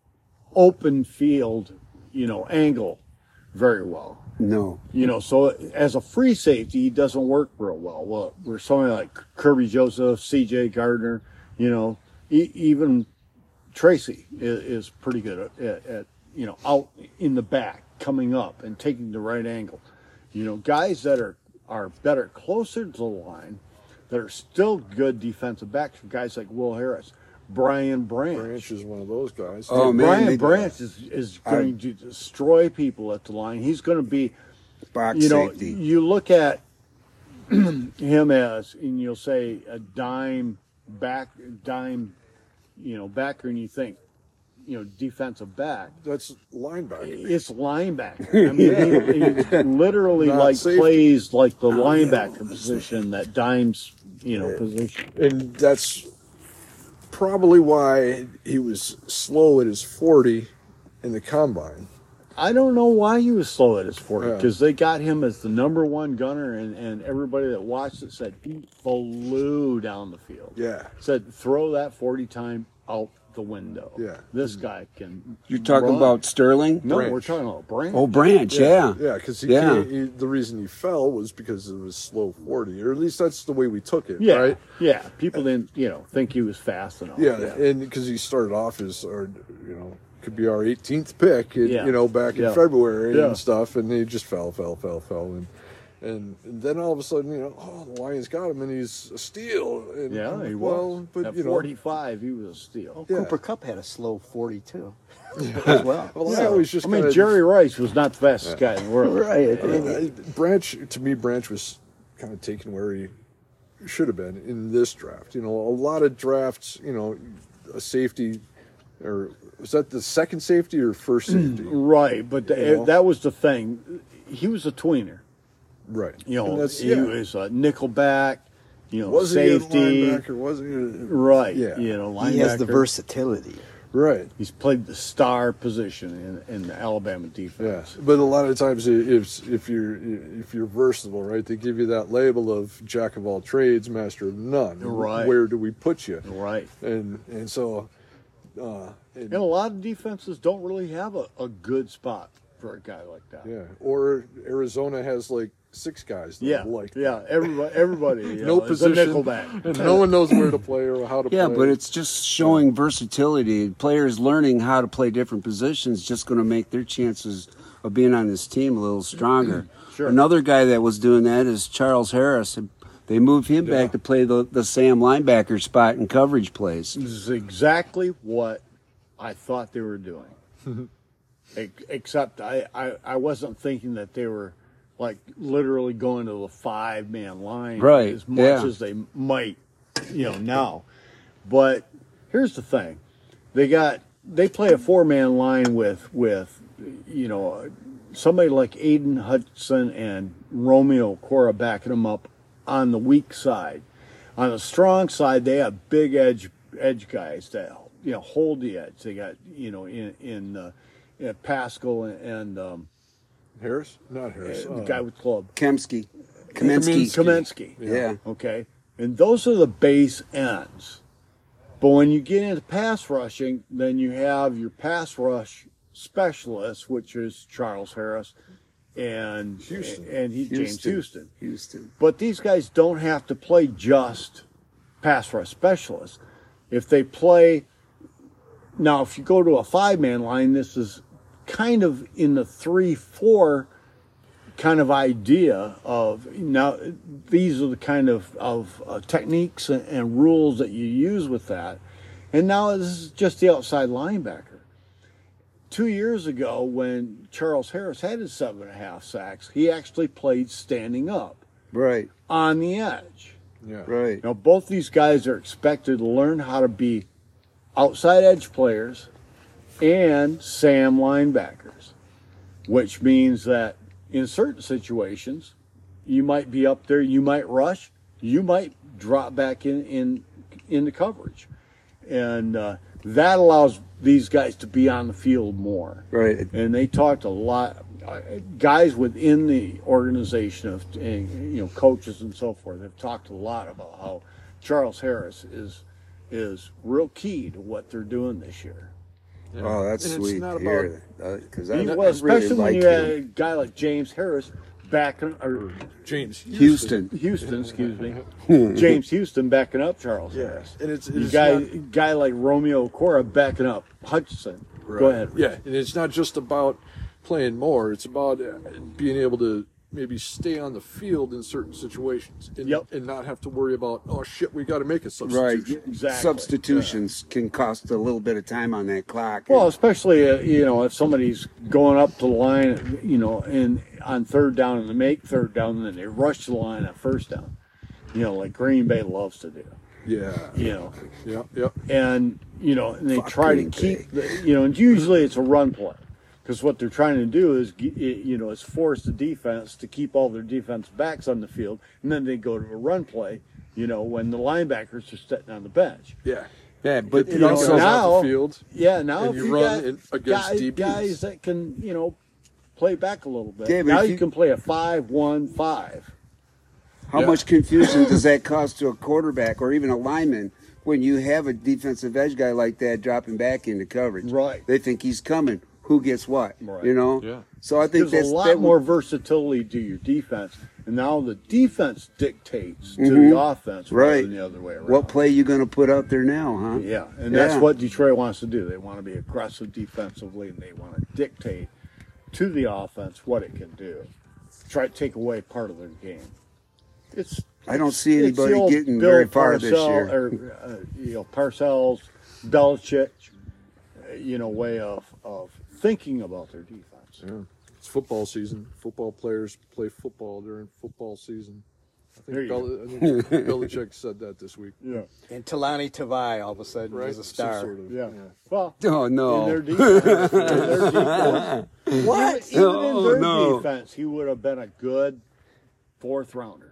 [SPEAKER 3] open field, you know, angle very well.
[SPEAKER 2] No.
[SPEAKER 3] You know, so as a free safety, he doesn't work real well. Well, we're somebody like Kirby Joseph, C J Gardner, you know, e- even Tracy is, is pretty good at, at, at, you know, out in the back, coming up and taking the right angle. You know, guys that are, are better closer to the line, that are still good defensive backs, guys like Will Harris, Brian Branch.
[SPEAKER 1] Branch is one of those guys.
[SPEAKER 2] Oh, man,
[SPEAKER 3] Brian
[SPEAKER 2] they-
[SPEAKER 3] Branch is, is going to destroy people at the line. He's going to be,
[SPEAKER 2] Box
[SPEAKER 3] you know,
[SPEAKER 2] safety.
[SPEAKER 3] you look at him as, and you'll say a dime back, dime, you know, backer, and you think, you know, defensive back.
[SPEAKER 1] That's linebacker.
[SPEAKER 3] It's linebacker. I mean, he, he literally
[SPEAKER 1] Not
[SPEAKER 3] like
[SPEAKER 1] safety.
[SPEAKER 3] plays like the linebacker position, that dimes, you know, position.
[SPEAKER 1] And that's probably why he was slow at his forty in the combine.
[SPEAKER 3] I don't know why he was slow at his forty,
[SPEAKER 1] Yeah.
[SPEAKER 3] because they got him as the number one gunner, and, and everybody that watched it said he flew down the field.
[SPEAKER 1] Yeah.
[SPEAKER 3] Said throw that forty time out the window.
[SPEAKER 1] Yeah.
[SPEAKER 3] This guy can.
[SPEAKER 2] You're talking
[SPEAKER 3] run.
[SPEAKER 2] about Sterling?
[SPEAKER 3] No,
[SPEAKER 1] Branch.
[SPEAKER 3] we're talking about Branch.
[SPEAKER 2] Oh, Branch, yeah.
[SPEAKER 1] Yeah, because
[SPEAKER 2] Yeah.
[SPEAKER 1] he, the reason he fell was because it was slow forty, or at least that's the way we took it,
[SPEAKER 3] yeah,
[SPEAKER 1] right?
[SPEAKER 3] yeah. People didn't, you know, think he was fast enough.
[SPEAKER 1] Yeah, and because he started off as our, you know, could be our eighteenth pick, in,
[SPEAKER 3] Yeah.
[SPEAKER 1] you know, back in
[SPEAKER 3] Yeah.
[SPEAKER 1] February
[SPEAKER 3] Yeah.
[SPEAKER 1] and stuff, and he just fell, fell, fell, fell, and, and and then all of a sudden, you know, oh, the Lions got him, and he's a steal. And,
[SPEAKER 3] yeah, he
[SPEAKER 1] well,
[SPEAKER 3] was.
[SPEAKER 1] but
[SPEAKER 3] At
[SPEAKER 1] you know,
[SPEAKER 3] forty-five, he was a steal.
[SPEAKER 1] Yeah.
[SPEAKER 4] Cooper Cup had a slow forty too, as well.
[SPEAKER 1] well, I always just
[SPEAKER 3] I mean,
[SPEAKER 1] kinda-
[SPEAKER 3] Jerry Rice was not the fastest guy in the world.
[SPEAKER 4] Right.
[SPEAKER 1] I mean, I- Branch, to me, Branch was kind of taken where he should have been in this draft. You know, a lot of drafts, you know, a safety or was that the second safety or first safety?
[SPEAKER 3] Right, but the,
[SPEAKER 1] You know?
[SPEAKER 3] that was the thing. He was a tweener.
[SPEAKER 1] Right.
[SPEAKER 3] You
[SPEAKER 1] And
[SPEAKER 3] know,
[SPEAKER 1] that's-
[SPEAKER 3] he
[SPEAKER 1] yeah.
[SPEAKER 3] was a nickelback. You know,
[SPEAKER 1] Wasn't he a
[SPEAKER 3] safety.
[SPEAKER 1] linebacker? Wasn't he? a-
[SPEAKER 3] Right.
[SPEAKER 1] Yeah.
[SPEAKER 3] You know, linebacker.
[SPEAKER 4] He has the versatility.
[SPEAKER 1] Right.
[SPEAKER 3] He's played the star position in, in the Alabama defense.
[SPEAKER 1] Yeah, but a lot of times, if if you're if you're versatile, right, they give you that label of jack of all trades, master of none.
[SPEAKER 3] Right.
[SPEAKER 1] Where do we put you?
[SPEAKER 3] Right.
[SPEAKER 1] And and so, uh, and,
[SPEAKER 3] And a lot of defenses don't really have a, a good spot for a guy like that.
[SPEAKER 1] yeah, or Arizona has like six guys. That
[SPEAKER 3] Yeah,
[SPEAKER 1] like
[SPEAKER 3] yeah. Everybody, everybody. You
[SPEAKER 1] no
[SPEAKER 3] know, is a
[SPEAKER 1] position,
[SPEAKER 3] nickelback.
[SPEAKER 1] and no one knows where to play or how to
[SPEAKER 2] Yeah,
[SPEAKER 1] play.
[SPEAKER 2] but it's just showing versatility. Players learning how to play different positions just going to make their chances of being on this team a little stronger.
[SPEAKER 3] Sure.
[SPEAKER 2] Another guy that was doing that is Charles Harris. They moved him
[SPEAKER 1] Yeah.
[SPEAKER 2] back to play the, the Sam linebacker spot in coverage plays.
[SPEAKER 3] This is exactly what I thought they were doing. Ex- Except I, I, I wasn't thinking that they were like literally going to the five man line
[SPEAKER 2] Right,
[SPEAKER 3] as much
[SPEAKER 2] yeah.
[SPEAKER 3] as they might, you know, now. But here's the thing. They got they play a four man line with with you know somebody like Aiden Hudson and Romeo Cora backing them up on the weak side. On the strong side, they have big edge edge guys that you know hold the edge. They got you know in in, uh, in Pascal and, and um,
[SPEAKER 1] Harris, not Harris.
[SPEAKER 3] the
[SPEAKER 1] uh,
[SPEAKER 3] guy with club
[SPEAKER 2] Kemsky. Kaminsky.
[SPEAKER 3] Kaminsky.
[SPEAKER 2] Yeah.
[SPEAKER 3] Okay, and those are the base ends. But when you get into pass rushing, then you have your pass rush specialists, which is Charles Harris and
[SPEAKER 1] Houston.
[SPEAKER 3] and he, James Houston.
[SPEAKER 2] Houston.
[SPEAKER 3] But these guys don't have to play just pass rush specialists. If they play now, if you go to a five man line, this is kind of in the three four kind of idea of now these are the kind of of uh, techniques and, and rules that you use with that. And now this is just the outside linebacker. Two years ago, when Charles Harris had his seven and a half sacks, he actually played standing up
[SPEAKER 2] Right,
[SPEAKER 3] on the edge.
[SPEAKER 1] yeah,
[SPEAKER 2] right.
[SPEAKER 3] Now, both these guys are expected to learn how to be outside edge players and Sam linebackers, which means that in certain situations, you might be up there, you might rush, you might drop back in, in into coverage. And uh, that allows these guys to be on the field more.
[SPEAKER 2] Right.
[SPEAKER 3] And they talked a lot, uh, guys within the organization of, uh, you know, coaches and so forth have talked a lot about how Charles Harris is is real key to what they're doing this year.
[SPEAKER 1] yeah.
[SPEAKER 2] Oh, that's
[SPEAKER 1] And it's
[SPEAKER 2] sweet
[SPEAKER 1] not
[SPEAKER 2] to
[SPEAKER 1] about
[SPEAKER 2] hear that. Because I
[SPEAKER 3] He, well,
[SPEAKER 2] really
[SPEAKER 3] especially when
[SPEAKER 2] like
[SPEAKER 3] you had
[SPEAKER 2] him.
[SPEAKER 3] a guy like James Harris backing, or
[SPEAKER 1] James
[SPEAKER 2] Houston.
[SPEAKER 3] Houston, excuse me, James Houston backing up Charles
[SPEAKER 1] Yeah,
[SPEAKER 3] Harris.
[SPEAKER 1] and it's,
[SPEAKER 3] You
[SPEAKER 1] it's
[SPEAKER 3] guy,
[SPEAKER 1] not-
[SPEAKER 3] guy like Romeo Cora backing up Hutchinson. Go
[SPEAKER 1] Right.
[SPEAKER 3] ahead.
[SPEAKER 1] Yeah, and it's not just about playing more. It's about uh, being able to maybe stay on the field in certain situations and,
[SPEAKER 3] Yep.
[SPEAKER 1] and not have to worry about, oh, shit, we got to make a
[SPEAKER 2] Right.
[SPEAKER 1] substitution.
[SPEAKER 3] Exactly.
[SPEAKER 2] Substitutions can cost a little bit of time on that clock.
[SPEAKER 3] Well, especially uh, you know if somebody's going up to the line, you know, and on third down and they make third down, and then they rush the line at first down. You know, like Green Bay loves to do.
[SPEAKER 1] Yeah.
[SPEAKER 3] You know,
[SPEAKER 1] Yeah, yeah.
[SPEAKER 3] and you know, and they
[SPEAKER 2] Fuck
[SPEAKER 3] try to
[SPEAKER 2] Green
[SPEAKER 3] keep, the, you know, and usually it's a run play, because what they're trying to do is, ge- you know, is force the defense to keep all their defense backs on the field, and then they go to a run play, you know, when the linebackers are sitting on the bench.
[SPEAKER 1] Yeah.
[SPEAKER 2] yeah, but
[SPEAKER 1] It
[SPEAKER 2] it
[SPEAKER 1] also
[SPEAKER 2] also
[SPEAKER 1] goes out
[SPEAKER 3] now-
[SPEAKER 1] the field.
[SPEAKER 3] Yeah, now
[SPEAKER 1] And
[SPEAKER 3] if
[SPEAKER 1] you
[SPEAKER 3] you,
[SPEAKER 1] run
[SPEAKER 3] got
[SPEAKER 1] in against
[SPEAKER 3] guys,
[SPEAKER 1] D Bs.
[SPEAKER 3] guys that can, you know, play back a little bit.
[SPEAKER 2] Yeah, but
[SPEAKER 3] now
[SPEAKER 2] if
[SPEAKER 3] you,
[SPEAKER 2] you-
[SPEAKER 3] can play a five one five.
[SPEAKER 2] how
[SPEAKER 1] Yeah.
[SPEAKER 2] much confusion does that cause to a quarterback or even a lineman when you have a defensive edge guy like that dropping back into coverage?
[SPEAKER 3] Right.
[SPEAKER 2] They think he's coming. Who gets what?
[SPEAKER 3] Right.
[SPEAKER 2] You know.
[SPEAKER 1] Yeah.
[SPEAKER 2] So I think
[SPEAKER 3] There's
[SPEAKER 2] that's
[SPEAKER 3] a lot
[SPEAKER 2] that would-
[SPEAKER 3] more versatility to your defense, and now the defense dictates to
[SPEAKER 2] Mhm.
[SPEAKER 3] the offense rather
[SPEAKER 2] Right.
[SPEAKER 3] than the other way around.
[SPEAKER 2] What play you going to put out there now, huh?
[SPEAKER 3] Yeah, and that's
[SPEAKER 2] Yeah.
[SPEAKER 3] what Detroit wants to do. They want to be aggressive defensively, and they want to dictate to the offense what it can do. Try to take away part of their game. It's
[SPEAKER 2] I don't see
[SPEAKER 3] it's the
[SPEAKER 2] anybody
[SPEAKER 3] old
[SPEAKER 2] getting
[SPEAKER 3] Bill
[SPEAKER 2] very far this
[SPEAKER 3] Parcell-
[SPEAKER 2] year.
[SPEAKER 3] Or, uh, you know, Parcells, Belichick, uh, you know, way of of thinking about their defense.
[SPEAKER 1] Yeah. It's football season. Football players play football during football season. I
[SPEAKER 3] There
[SPEAKER 1] think,
[SPEAKER 3] you
[SPEAKER 1] Bel- I think Belichick said that this week.
[SPEAKER 3] Yeah.
[SPEAKER 4] And Talani Tavai all of a sudden
[SPEAKER 1] Right?
[SPEAKER 4] was a
[SPEAKER 1] Some
[SPEAKER 4] star.
[SPEAKER 1] sort of-
[SPEAKER 3] Yeah. Well,
[SPEAKER 2] Oh no!
[SPEAKER 3] in their defense, in their defense,
[SPEAKER 4] What?
[SPEAKER 3] even
[SPEAKER 2] Oh,
[SPEAKER 3] in their
[SPEAKER 2] no.
[SPEAKER 3] defense, he would have been a good fourth rounder.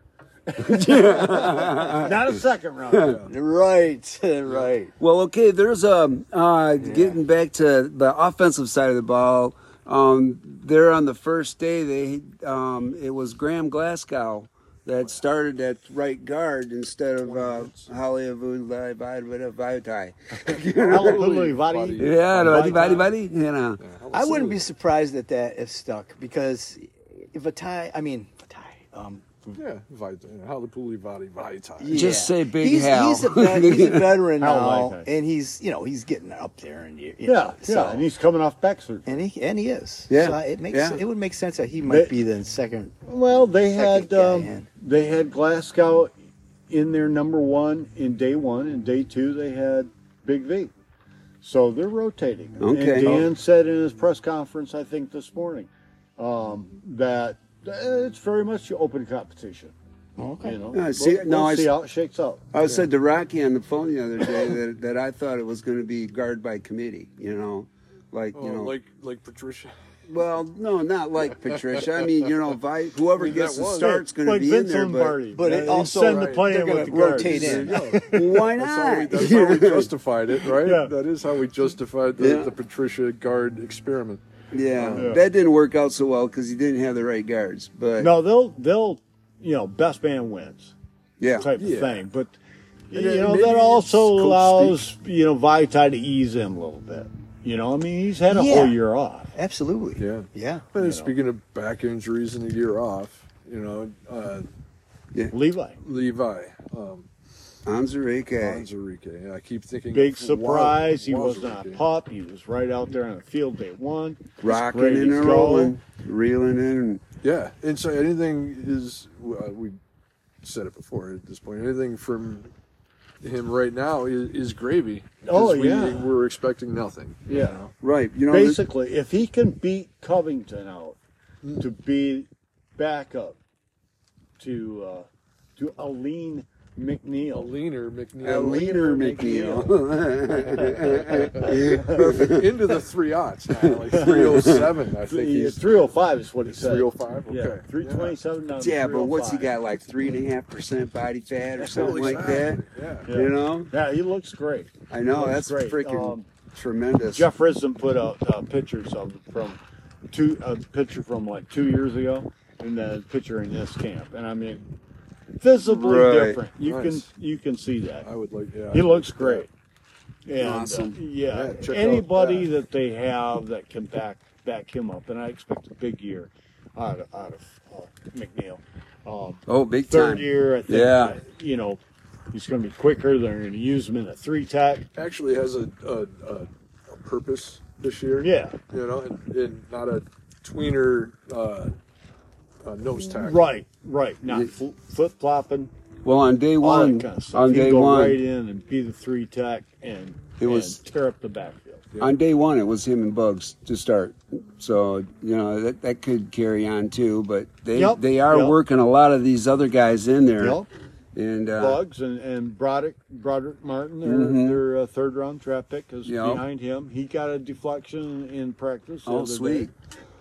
[SPEAKER 3] Not a second rounder.
[SPEAKER 4] Right, right.
[SPEAKER 2] Well, okay. There's a uh, getting back to the offensive side of the ball. Um, there on the first day, they um, it was Graham Glasgow that started at right guard instead of uh, Hollywood Vaitai.
[SPEAKER 3] Hallelujah, Vadi.
[SPEAKER 2] Yeah, buddy, buddy, buddy. You know.
[SPEAKER 4] I wouldn't be surprised at that if stuck because if a tie, I mean, a tie. Um,
[SPEAKER 1] Yeah, Vita, Halapuli Vadi Vaitai.
[SPEAKER 4] yeah.
[SPEAKER 2] Just say Big
[SPEAKER 4] he's,
[SPEAKER 2] Hal.
[SPEAKER 4] He's a, vet, he's a veteran
[SPEAKER 3] Hal
[SPEAKER 4] now,
[SPEAKER 3] Vaitai.
[SPEAKER 4] and he's you know he's getting up there, and you, you
[SPEAKER 3] Yeah,
[SPEAKER 4] know,
[SPEAKER 3] yeah,
[SPEAKER 4] so-
[SPEAKER 3] and he's coming off back surgery.
[SPEAKER 4] and he and he is.
[SPEAKER 2] Yeah,
[SPEAKER 4] so it makes
[SPEAKER 2] yeah.
[SPEAKER 4] it would make sense that he might
[SPEAKER 3] They-
[SPEAKER 4] be the second.
[SPEAKER 3] Well, they
[SPEAKER 4] Second
[SPEAKER 3] had
[SPEAKER 4] guy
[SPEAKER 3] um,
[SPEAKER 4] in.
[SPEAKER 3] they had Glasgow in their number one in day one, and day two they had Big V. So they're rotating.
[SPEAKER 2] Okay.
[SPEAKER 3] And Dan said in his press conference, I think this morning, um, that uh, it's very much open competition.
[SPEAKER 4] Okay.
[SPEAKER 3] You know,
[SPEAKER 2] Yeah, see-
[SPEAKER 3] we'll,
[SPEAKER 2] no,
[SPEAKER 3] we'll
[SPEAKER 2] I
[SPEAKER 3] see
[SPEAKER 2] s-
[SPEAKER 3] how it shakes out.
[SPEAKER 2] I said to Rocky on the phone the other day that, that I thought it was going to be guard by committee. You know, like
[SPEAKER 1] Oh,
[SPEAKER 2] you know,
[SPEAKER 1] like like Patricia.
[SPEAKER 2] well, no, not like Patricia. I mean, you know, Vi- whoever
[SPEAKER 1] I mean,
[SPEAKER 2] gets
[SPEAKER 1] that
[SPEAKER 2] the
[SPEAKER 1] was-
[SPEAKER 2] start's going to
[SPEAKER 3] like
[SPEAKER 2] be
[SPEAKER 3] Vince
[SPEAKER 2] in there, but
[SPEAKER 3] Lombardi.
[SPEAKER 4] but it
[SPEAKER 3] Uh,
[SPEAKER 4] also-
[SPEAKER 3] send the
[SPEAKER 1] right,
[SPEAKER 3] play
[SPEAKER 4] they're
[SPEAKER 3] in
[SPEAKER 4] gonna
[SPEAKER 3] with the guards.
[SPEAKER 4] rotate in.
[SPEAKER 2] why
[SPEAKER 1] That's how, we,
[SPEAKER 2] not?
[SPEAKER 1] that's how we justified it, right?
[SPEAKER 3] Yeah.
[SPEAKER 1] That is how we justified the,
[SPEAKER 2] Yeah.
[SPEAKER 1] the Patricia guard experiment.
[SPEAKER 2] Yeah,
[SPEAKER 3] Yeah.
[SPEAKER 2] that didn't work out so well because he didn't have the right guards. But
[SPEAKER 3] No, they'll they'll you know best man wins
[SPEAKER 2] yeah,
[SPEAKER 3] type
[SPEAKER 1] Yeah.
[SPEAKER 3] of thing. But you
[SPEAKER 1] And, uh,
[SPEAKER 3] know
[SPEAKER 1] maybe
[SPEAKER 3] that
[SPEAKER 1] it's
[SPEAKER 3] also
[SPEAKER 1] coach
[SPEAKER 3] allows you know Vaitai to ease him a little bit. You know, I mean he's had a
[SPEAKER 4] Yeah.
[SPEAKER 3] whole year off.
[SPEAKER 4] Absolutely.
[SPEAKER 1] Yeah.
[SPEAKER 4] Yeah.
[SPEAKER 1] And
[SPEAKER 3] know.
[SPEAKER 1] speaking of back injuries and a year off, you know, uh,
[SPEAKER 3] Levi,
[SPEAKER 1] Levi, um,
[SPEAKER 2] Anzareke.
[SPEAKER 1] Anzarike. I keep thinking
[SPEAKER 3] big
[SPEAKER 1] of
[SPEAKER 3] surprise. He
[SPEAKER 1] Wa-
[SPEAKER 3] was not a
[SPEAKER 1] Wazarike.
[SPEAKER 3] pup. He was right out there on the field day one. He's
[SPEAKER 2] Rocking
[SPEAKER 3] ready
[SPEAKER 2] and
[SPEAKER 3] to
[SPEAKER 2] a
[SPEAKER 3] go.
[SPEAKER 2] rolling, reeling in.
[SPEAKER 1] Yeah, and so anything is uh, we said it before at this point. Anything from him right now is, is gravy.
[SPEAKER 3] Oh,
[SPEAKER 1] 'Cause we,
[SPEAKER 3] yeah.
[SPEAKER 1] we're expecting nothing. you
[SPEAKER 3] Yeah.
[SPEAKER 1] know?
[SPEAKER 2] Right, you know. the-
[SPEAKER 3] Basically, if he can beat Covington out to be backup to uh, to Aline
[SPEAKER 1] A
[SPEAKER 2] McNeil.
[SPEAKER 1] leaner
[SPEAKER 2] A
[SPEAKER 1] McNeil.
[SPEAKER 2] leaner McNeil.
[SPEAKER 1] Perfect. Into the three odds now, like three oh seven. I think he's
[SPEAKER 3] three oh five is what he said.
[SPEAKER 1] three oh five. Okay.
[SPEAKER 3] Yeah, three twenty-seven down to
[SPEAKER 2] Yeah, but what's he
[SPEAKER 3] three oh five.
[SPEAKER 2] got? Like three and a half percent body fat or something like that.
[SPEAKER 1] Yeah.
[SPEAKER 3] Yeah.
[SPEAKER 2] You know?
[SPEAKER 3] Yeah, he looks great.
[SPEAKER 2] I know
[SPEAKER 3] Looks
[SPEAKER 2] that's
[SPEAKER 3] great.
[SPEAKER 2] freaking
[SPEAKER 3] Um,
[SPEAKER 2] tremendous.
[SPEAKER 3] Jeff Risdon put out uh, pictures of from two a picture from like two years ago, and then a picture in this camp, and I mean, visibly
[SPEAKER 2] Right.
[SPEAKER 3] different. You
[SPEAKER 1] Nice.
[SPEAKER 3] can you can see that.
[SPEAKER 1] I would like. Yeah.
[SPEAKER 3] He
[SPEAKER 1] I'd
[SPEAKER 3] looks
[SPEAKER 1] like
[SPEAKER 3] great. And,
[SPEAKER 2] Awesome.
[SPEAKER 3] uh, yeah,
[SPEAKER 1] Yeah, check out
[SPEAKER 3] anybody
[SPEAKER 1] that.
[SPEAKER 3] that. they have that can back back him up, and I expect a big year out of, out of uh, McNeil. Um,
[SPEAKER 2] Oh, big
[SPEAKER 3] third
[SPEAKER 2] time.
[SPEAKER 3] year, I think.
[SPEAKER 2] Yeah.
[SPEAKER 3] that, you know, he's going to be quicker. They're going to use him in a three tack.
[SPEAKER 1] that. Actually has a, a, a, a purpose this year.
[SPEAKER 3] Yeah.
[SPEAKER 1] You know, and, and not a tweener uh, uh, nose tackle.
[SPEAKER 3] Right, right. Not fl- flip flopping.
[SPEAKER 2] Well, on day
[SPEAKER 3] All
[SPEAKER 2] one,
[SPEAKER 3] that kind of stuff.
[SPEAKER 2] on
[SPEAKER 3] He can
[SPEAKER 2] day
[SPEAKER 3] go
[SPEAKER 2] one,
[SPEAKER 3] right in and be the three tack and
[SPEAKER 2] It was-
[SPEAKER 3] and tear up the backfield.
[SPEAKER 2] on day one, it was him and Bugs to start. So you know that that could carry on too. But they
[SPEAKER 3] Yep,
[SPEAKER 2] they are
[SPEAKER 3] yep.
[SPEAKER 2] working a lot of these other guys in there.
[SPEAKER 3] Yep.
[SPEAKER 2] And uh,
[SPEAKER 3] Bugs and, and Broderick Broderick Martin, their,
[SPEAKER 2] Mhm.
[SPEAKER 3] their uh, third round draft pick, is
[SPEAKER 2] Yep.
[SPEAKER 3] behind him. He got a deflection in practice. the
[SPEAKER 2] oh,
[SPEAKER 3] other
[SPEAKER 2] sweet.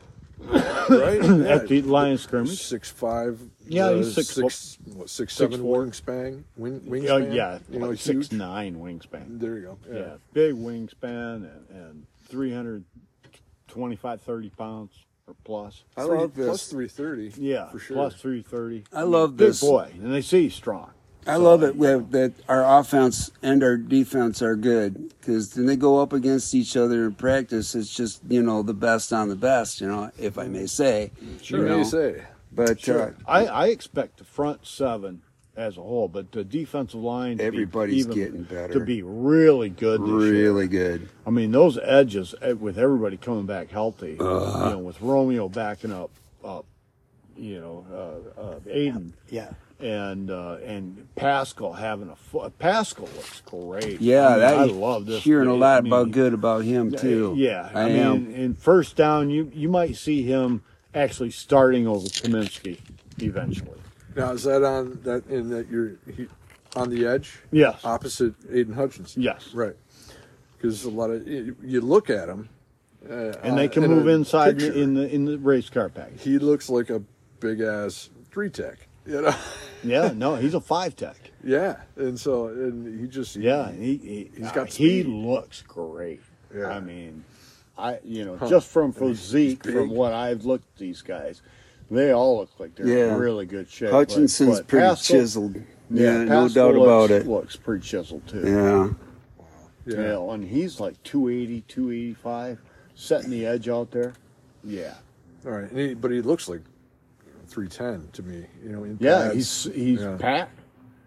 [SPEAKER 1] Right?
[SPEAKER 3] day at the line scrimmage.
[SPEAKER 1] Six five.
[SPEAKER 3] Yeah,
[SPEAKER 1] uh,
[SPEAKER 3] he's six
[SPEAKER 1] six. What, six
[SPEAKER 3] six
[SPEAKER 1] seven
[SPEAKER 3] four.
[SPEAKER 1] wingspan. Wing,
[SPEAKER 3] Uh,
[SPEAKER 1] wingspan.
[SPEAKER 3] yeah,
[SPEAKER 1] You know,
[SPEAKER 3] like
[SPEAKER 1] huge.
[SPEAKER 3] six nine wingspan.
[SPEAKER 1] There you go.
[SPEAKER 3] Yeah.
[SPEAKER 1] Yeah.
[SPEAKER 3] big wingspan and, and three hundred twenty-five, thirty pounds or plus.
[SPEAKER 2] I
[SPEAKER 1] Three-
[SPEAKER 2] love this.
[SPEAKER 1] Plus three thirty.
[SPEAKER 3] Yeah,
[SPEAKER 1] for sure.
[SPEAKER 3] plus three thirty.
[SPEAKER 2] I love
[SPEAKER 3] Big
[SPEAKER 2] this.
[SPEAKER 3] boy, and they see he's strong.
[SPEAKER 2] I love it that, that our offense and our defense are good because when they go up against each other in practice, it's just you know the best on the best, you know, if I may say.
[SPEAKER 1] Sure.
[SPEAKER 2] You
[SPEAKER 1] You
[SPEAKER 2] know?
[SPEAKER 1] say.
[SPEAKER 2] But
[SPEAKER 3] Sure.
[SPEAKER 2] uh,
[SPEAKER 3] I, I expect the front seven as a whole, but the defensive line to
[SPEAKER 2] Everybody's
[SPEAKER 3] be even,
[SPEAKER 2] getting better.
[SPEAKER 3] to be really good. This year.
[SPEAKER 2] really good.
[SPEAKER 3] I mean, those edges eh, with everybody coming back healthy, you know, with Romeo backing up, up, you know, uh, uh, Aiden
[SPEAKER 4] Yeah.
[SPEAKER 3] and uh, and Pascal having a fo- Pascal looks great.
[SPEAKER 2] Yeah,
[SPEAKER 3] I, mean,
[SPEAKER 2] that,
[SPEAKER 3] I love this.
[SPEAKER 2] Hearing a
[SPEAKER 3] kid.
[SPEAKER 2] lot
[SPEAKER 3] I mean,
[SPEAKER 2] about good about him too.
[SPEAKER 3] Yeah,
[SPEAKER 2] I,
[SPEAKER 3] I,
[SPEAKER 2] am.
[SPEAKER 3] mean, in first down, you you might see him actually starting over Kaminsky eventually.
[SPEAKER 1] Now is that on that in that you're he, on the edge?
[SPEAKER 3] Yes.
[SPEAKER 1] Opposite Aiden Hutchinson.
[SPEAKER 3] Yes.
[SPEAKER 1] Right. Because a lot of you, you look at him, uh,
[SPEAKER 3] And they can
[SPEAKER 1] in
[SPEAKER 3] move
[SPEAKER 1] a
[SPEAKER 3] inside in
[SPEAKER 1] picture,
[SPEAKER 3] the, in the in the race car package.
[SPEAKER 1] He looks like a big ass three tech. You know.
[SPEAKER 3] Yeah, no, he's a five tech.
[SPEAKER 1] Yeah, and so and he just
[SPEAKER 3] Yeah, he he,
[SPEAKER 1] He's
[SPEAKER 3] uh,
[SPEAKER 1] got
[SPEAKER 3] he
[SPEAKER 1] speed.
[SPEAKER 3] looks great.
[SPEAKER 1] Yeah.
[SPEAKER 3] I mean, I you know
[SPEAKER 1] Huh.
[SPEAKER 3] just from
[SPEAKER 1] And he's
[SPEAKER 3] physique,
[SPEAKER 1] big.
[SPEAKER 3] from what I've looked at these guys, they all look like they're
[SPEAKER 2] Yeah.
[SPEAKER 3] in really good shape.
[SPEAKER 2] Hutchinson's
[SPEAKER 3] But- but
[SPEAKER 2] pretty
[SPEAKER 3] Pascal-
[SPEAKER 2] chiseled. Yeah, no
[SPEAKER 3] Pascal
[SPEAKER 2] doubt
[SPEAKER 3] looks,
[SPEAKER 2] about it.
[SPEAKER 3] Looks pretty chiseled too.
[SPEAKER 2] Yeah.
[SPEAKER 1] yeah.
[SPEAKER 3] Yeah, and he's like two eighty, two eighty-five, setting the edge out there. Yeah.
[SPEAKER 1] All right, and he, but he looks like three ten to me. You know. In
[SPEAKER 3] Yeah,
[SPEAKER 1] pads.
[SPEAKER 3] he's he's
[SPEAKER 1] Yeah.
[SPEAKER 3] packed.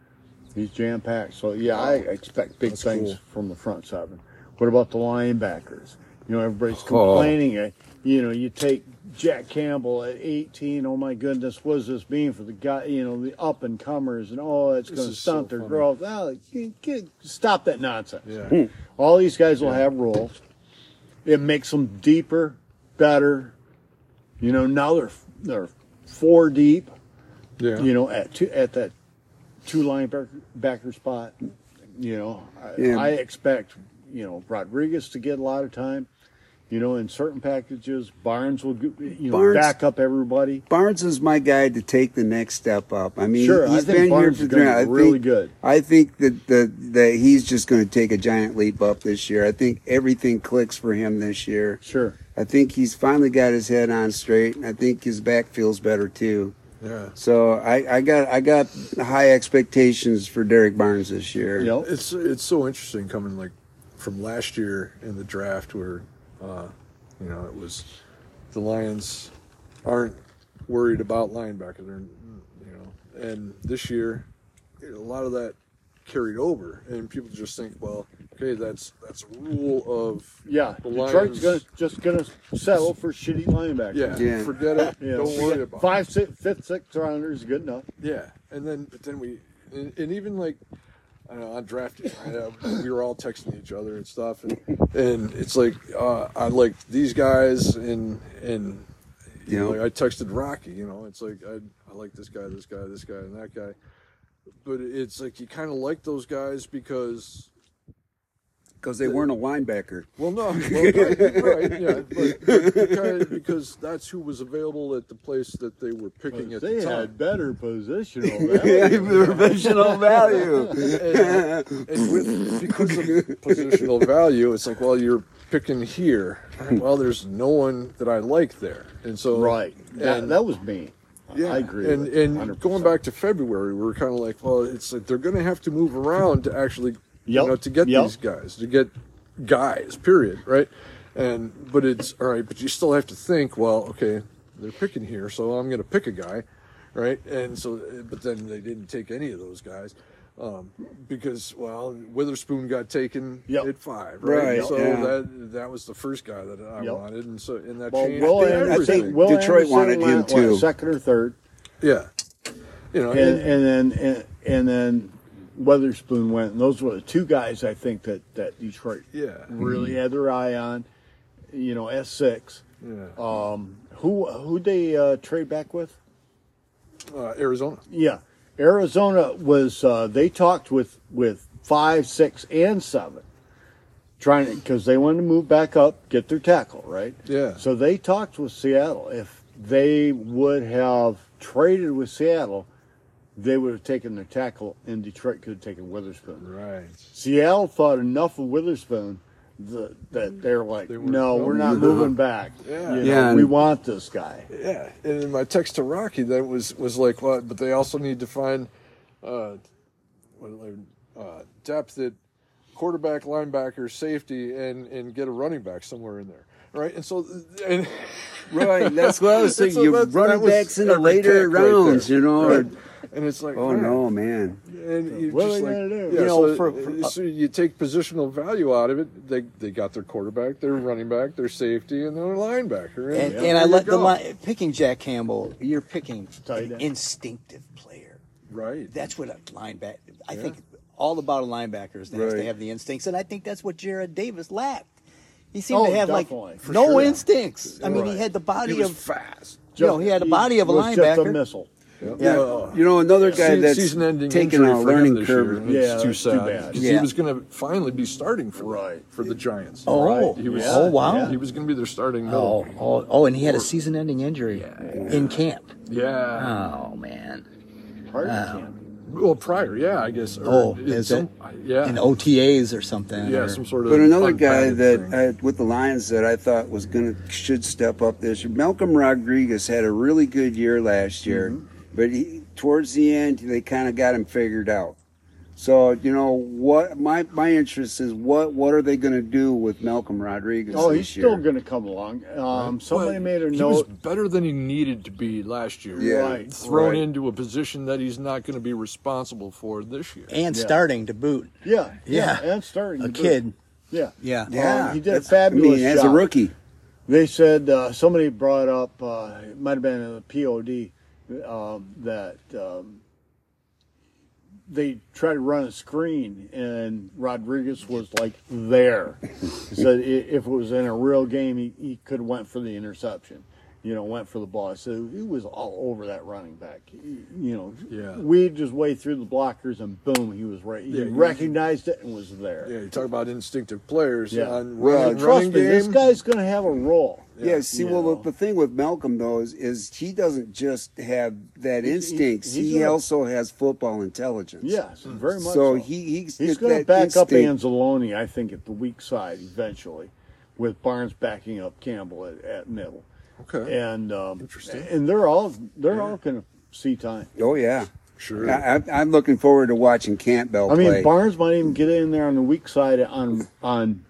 [SPEAKER 3] He's jam packed. So yeah, I expect big
[SPEAKER 1] That's
[SPEAKER 3] things
[SPEAKER 1] cool.
[SPEAKER 3] from the front seven. What about the linebackers? You know, everybody's
[SPEAKER 2] Oh.
[SPEAKER 3] complaining. uh, You know, you take Jack Campbell at eighteen. Oh my goodness, what does this mean for the guy? You know, the up and comers, and oh, it's
[SPEAKER 1] This
[SPEAKER 3] going to
[SPEAKER 1] is so
[SPEAKER 3] stunt their
[SPEAKER 1] funny.
[SPEAKER 3] growth. Oh, get- get- stop that nonsense.
[SPEAKER 1] Yeah.
[SPEAKER 3] All these guys will have roles. It makes them deeper, better. You know, now they're they're four deep.
[SPEAKER 1] Yeah.
[SPEAKER 3] You know, at two at that two linebacker backer spot. You know, I,
[SPEAKER 2] Yeah.
[SPEAKER 3] I expect you know Rodriguez to get a lot of time. You know, in certain packages, Barnes will you know
[SPEAKER 2] Barnes-
[SPEAKER 3] back up everybody.
[SPEAKER 2] Barnes is my guy to take the next step up. I mean,
[SPEAKER 3] Sure, I
[SPEAKER 2] he's
[SPEAKER 3] think
[SPEAKER 2] been
[SPEAKER 3] Barnes
[SPEAKER 2] here
[SPEAKER 3] is
[SPEAKER 2] for
[SPEAKER 3] gonna
[SPEAKER 2] three. I
[SPEAKER 3] be really
[SPEAKER 2] think,
[SPEAKER 3] good.
[SPEAKER 2] I think that the that he's just going to take a giant leap up this year. I think everything clicks for him this year.
[SPEAKER 3] Sure.
[SPEAKER 2] I think he's finally got his head on straight, and I think his back feels better too.
[SPEAKER 1] Yeah.
[SPEAKER 2] So I, I got I got high expectations for Derek Barnes this year.
[SPEAKER 3] Yep.
[SPEAKER 1] It's it's so interesting coming like from last year in the draft where uh, you know it was the Lions aren't worried about linebacker. They're you know, and this year a lot of that carried over, and people just think, well, okay, that's that's a rule of
[SPEAKER 3] Yeah,
[SPEAKER 1] the
[SPEAKER 3] Detroit's
[SPEAKER 1] Lions.
[SPEAKER 3] gonna, just going to settle for shitty linebackers.
[SPEAKER 1] Yeah,
[SPEAKER 2] Yeah.
[SPEAKER 1] forget it.
[SPEAKER 3] You know,
[SPEAKER 1] Don't worry about it.
[SPEAKER 3] five, six, fifth, sixth rounders is good enough.
[SPEAKER 1] Yeah, and then but then we and, and even like I don't know on draft day, uh, we were all texting each other and stuff, and and it's like uh, I like these guys and and you know,
[SPEAKER 2] Yeah.
[SPEAKER 1] like I texted Rocky, you know, it's like I I like this guy, this guy, this guy, and that guy, but it's like you kind of like those guys because.
[SPEAKER 2] Because they weren't a linebacker.
[SPEAKER 1] Well, no, well, right, right, yeah, but, but because, because that's who was available at the place that they were picking at
[SPEAKER 3] They
[SPEAKER 1] the time.
[SPEAKER 3] had better positional
[SPEAKER 2] Yeah,
[SPEAKER 3] value.
[SPEAKER 2] professional value.
[SPEAKER 1] and, and with, because of positional value, it's like, well, you're picking here. Well, there's no one that I like there, and so
[SPEAKER 3] Right. That,
[SPEAKER 1] and
[SPEAKER 3] that was me.
[SPEAKER 1] yeah,
[SPEAKER 3] I agree.
[SPEAKER 1] And
[SPEAKER 3] with you
[SPEAKER 1] and
[SPEAKER 3] one hundred
[SPEAKER 1] going
[SPEAKER 3] percent.
[SPEAKER 1] back to February, we were kind of like, well, it's like they're going to have to move around to actually,
[SPEAKER 3] Yep,
[SPEAKER 1] you know, to get
[SPEAKER 3] yep.
[SPEAKER 1] these guys, to get guys, period, right? And but it's all right, but you still have to think, well, okay, they're picking here, so I'm going to pick a guy, right? And so, but then they didn't take any of those guys. Um, because well, Witherspoon got taken
[SPEAKER 3] Yep.
[SPEAKER 1] at five, right?
[SPEAKER 2] Right,
[SPEAKER 1] So
[SPEAKER 2] yeah.
[SPEAKER 1] that that was the first guy that I
[SPEAKER 3] Yep.
[SPEAKER 1] wanted, and so and that
[SPEAKER 3] Well,
[SPEAKER 1] changed
[SPEAKER 3] Will
[SPEAKER 1] everything.
[SPEAKER 3] Anderson, I think Will
[SPEAKER 2] Detroit
[SPEAKER 3] Anderson
[SPEAKER 2] wanted him
[SPEAKER 3] went, what,
[SPEAKER 2] too.
[SPEAKER 3] second or third,
[SPEAKER 1] Yeah, you know,
[SPEAKER 3] and,
[SPEAKER 1] and,
[SPEAKER 3] and then and, and then Weatherspoon went, and those were the two guys I think that that Detroit
[SPEAKER 1] yeah,
[SPEAKER 3] really had their eye on. You know, S six.
[SPEAKER 1] yeah.
[SPEAKER 3] Um, who who they uh, trade back with?
[SPEAKER 1] Uh, Arizona.
[SPEAKER 3] Yeah, Arizona was. Uh, they talked with with five, six, and seven, trying to because they wanted to move back up, get their tackle right.
[SPEAKER 1] Yeah.
[SPEAKER 3] So they talked with Seattle. If they would have traded with Seattle, they would have taken their tackle, and Detroit could have taken Witherspoon.
[SPEAKER 1] Right.
[SPEAKER 3] Seattle thought enough of Witherspoon the, that they're like,
[SPEAKER 1] They were-
[SPEAKER 3] no,
[SPEAKER 1] no,
[SPEAKER 3] we're not
[SPEAKER 1] no.
[SPEAKER 3] moving back.
[SPEAKER 1] Yeah.
[SPEAKER 3] You know,
[SPEAKER 2] Yeah,
[SPEAKER 3] we
[SPEAKER 2] and-
[SPEAKER 3] want this guy.
[SPEAKER 1] Yeah, and in my text to Rocky, that was was like, well, but they also need to find uh, what, uh, depth at quarterback, linebacker, safety, and and get a running back somewhere in there, right? And so, and
[SPEAKER 2] Right, that's what I was
[SPEAKER 1] and
[SPEAKER 2] saying.
[SPEAKER 1] so
[SPEAKER 2] You
[SPEAKER 1] that's-
[SPEAKER 2] running
[SPEAKER 1] that was
[SPEAKER 2] backs in the
[SPEAKER 1] every
[SPEAKER 2] later
[SPEAKER 1] pick right
[SPEAKER 2] rounds,
[SPEAKER 1] there,
[SPEAKER 2] you know.
[SPEAKER 1] right?
[SPEAKER 2] or-
[SPEAKER 1] And it's like,
[SPEAKER 2] oh
[SPEAKER 1] man.
[SPEAKER 2] no, man.
[SPEAKER 1] And you
[SPEAKER 3] What
[SPEAKER 1] just
[SPEAKER 3] are they
[SPEAKER 1] like,
[SPEAKER 3] gonna do?
[SPEAKER 1] yeah,
[SPEAKER 4] You know,
[SPEAKER 1] so,
[SPEAKER 4] for- for-
[SPEAKER 1] so you take positional value out of it. They they got their quarterback, their running back, their safety, and their linebacker.
[SPEAKER 4] And,
[SPEAKER 1] there
[SPEAKER 4] and I
[SPEAKER 1] you
[SPEAKER 4] let the
[SPEAKER 1] go.
[SPEAKER 4] line, picking Jack Campbell, you're picking
[SPEAKER 3] Tight
[SPEAKER 4] an
[SPEAKER 3] end.
[SPEAKER 4] instinctive player.
[SPEAKER 1] right.
[SPEAKER 4] That's what a linebacker. I
[SPEAKER 1] Yeah.
[SPEAKER 4] think all about a linebacker is they have to
[SPEAKER 2] Right.
[SPEAKER 4] have the instincts, and I think that's what Jared Davis lacked. He seemed
[SPEAKER 3] Oh,
[SPEAKER 4] to have
[SPEAKER 3] definitely.
[SPEAKER 4] like
[SPEAKER 3] For
[SPEAKER 4] no
[SPEAKER 1] sure.
[SPEAKER 4] instincts. I mean, he
[SPEAKER 3] Right.
[SPEAKER 4] had the body
[SPEAKER 1] He was
[SPEAKER 4] of
[SPEAKER 1] fast.
[SPEAKER 4] you know, he had the body of a
[SPEAKER 3] was just a
[SPEAKER 4] linebacker.
[SPEAKER 3] missile.
[SPEAKER 1] Yeah.
[SPEAKER 2] Yeah,
[SPEAKER 1] Uh,
[SPEAKER 2] you know, another guy
[SPEAKER 1] se-
[SPEAKER 2] that's
[SPEAKER 1] season-ending
[SPEAKER 2] taking
[SPEAKER 1] injury
[SPEAKER 2] a
[SPEAKER 1] for him
[SPEAKER 2] learning
[SPEAKER 1] this
[SPEAKER 2] curve.
[SPEAKER 1] year, and
[SPEAKER 3] Yeah,
[SPEAKER 1] it's too
[SPEAKER 3] that's too
[SPEAKER 1] sad
[SPEAKER 3] bad.
[SPEAKER 1] because
[SPEAKER 2] Yeah.
[SPEAKER 1] he was going to finally be starting for
[SPEAKER 3] Right.
[SPEAKER 1] for the Giants.
[SPEAKER 4] Oh,
[SPEAKER 1] he was.
[SPEAKER 4] oh, wow.
[SPEAKER 1] He was going to be their starting
[SPEAKER 4] Oh,
[SPEAKER 1] middle.
[SPEAKER 4] oh, oh, and he had a season-ending injury in camp.
[SPEAKER 1] Yeah.
[SPEAKER 4] Oh man.
[SPEAKER 3] Part of
[SPEAKER 4] Wow.
[SPEAKER 3] the camp.
[SPEAKER 1] Well, prior, yeah, I guess. Or
[SPEAKER 4] Oh,
[SPEAKER 1] in
[SPEAKER 4] is
[SPEAKER 1] some, Yeah.
[SPEAKER 4] In O T As or something.
[SPEAKER 1] yeah,
[SPEAKER 4] or-
[SPEAKER 1] some sort of.
[SPEAKER 2] But another guy
[SPEAKER 1] unpadded
[SPEAKER 2] that
[SPEAKER 1] thing.
[SPEAKER 2] I, with the Lions that I thought was gonna should step up this year. Malcolm Rodriguez had a really good year last year,
[SPEAKER 1] Mm-hmm.
[SPEAKER 2] but he, towards the end they kind of got him figured out. So you know what my my interest is what what are they going to do with Malcolm Rodriguez?
[SPEAKER 3] Oh,
[SPEAKER 2] this
[SPEAKER 3] he's
[SPEAKER 2] year?
[SPEAKER 3] still going to come along. Um, somebody
[SPEAKER 1] Well,
[SPEAKER 3] made a
[SPEAKER 1] he was
[SPEAKER 3] note.
[SPEAKER 1] better than he needed to be last year.
[SPEAKER 2] Yeah,
[SPEAKER 3] Right.
[SPEAKER 1] Thrown
[SPEAKER 2] right.
[SPEAKER 1] into a position that he's not going to be responsible for this year.
[SPEAKER 4] and
[SPEAKER 3] Yeah.
[SPEAKER 4] starting to boot.
[SPEAKER 3] Yeah,
[SPEAKER 4] Yeah.
[SPEAKER 3] yeah, and starting
[SPEAKER 4] A
[SPEAKER 3] to do-
[SPEAKER 4] kid.
[SPEAKER 3] Yeah,
[SPEAKER 4] Yeah.
[SPEAKER 2] Yeah,
[SPEAKER 3] Um, he did a
[SPEAKER 2] that's-
[SPEAKER 3] fabulous
[SPEAKER 2] I mean, as a
[SPEAKER 3] job.
[SPEAKER 2] rookie.
[SPEAKER 3] They said uh, somebody brought up, uh, it might have been a P O D, um, that um, they tried to run a screen and Rodriguez was like there. He said i- if it was in a real game, he, he could have went for the interception. You know, went for the ball. So he was all over that running back. He- you know,
[SPEAKER 1] Yeah.
[SPEAKER 3] weaved his way through the blockers and boom, he was right. He
[SPEAKER 1] Yeah, he-
[SPEAKER 3] recognized it and was there.
[SPEAKER 1] Yeah, you talk about instinctive players.
[SPEAKER 3] Yeah.
[SPEAKER 1] On
[SPEAKER 2] Well,
[SPEAKER 1] running,
[SPEAKER 3] Trust
[SPEAKER 1] running
[SPEAKER 3] me, this
[SPEAKER 1] game,
[SPEAKER 3] guy's going to have a role.
[SPEAKER 2] Yeah, see,
[SPEAKER 3] You
[SPEAKER 2] well,
[SPEAKER 3] know.
[SPEAKER 2] the, the thing with Malcolm, though, is, is he doesn't just have that
[SPEAKER 3] He- he-
[SPEAKER 2] instincts.
[SPEAKER 3] he's
[SPEAKER 2] He
[SPEAKER 3] a-
[SPEAKER 2] also has football intelligence.
[SPEAKER 3] Yes, very much.
[SPEAKER 2] So
[SPEAKER 3] So,
[SPEAKER 2] he, he's,
[SPEAKER 3] he's
[SPEAKER 2] got
[SPEAKER 3] going to
[SPEAKER 2] that
[SPEAKER 3] back up
[SPEAKER 2] instinct.
[SPEAKER 3] Anzalone, I think, at the weak side eventually, with Barnes backing up Campbell at, at middle.
[SPEAKER 1] Okay.
[SPEAKER 3] And um,
[SPEAKER 1] Interesting.
[SPEAKER 3] And they're all they're all going to see time.
[SPEAKER 2] Oh, yeah.
[SPEAKER 1] Sure.
[SPEAKER 2] I, I, I'm looking forward to watching Campbell
[SPEAKER 3] I mean,
[SPEAKER 2] play.
[SPEAKER 3] Barnes might even get in there on the weak side on on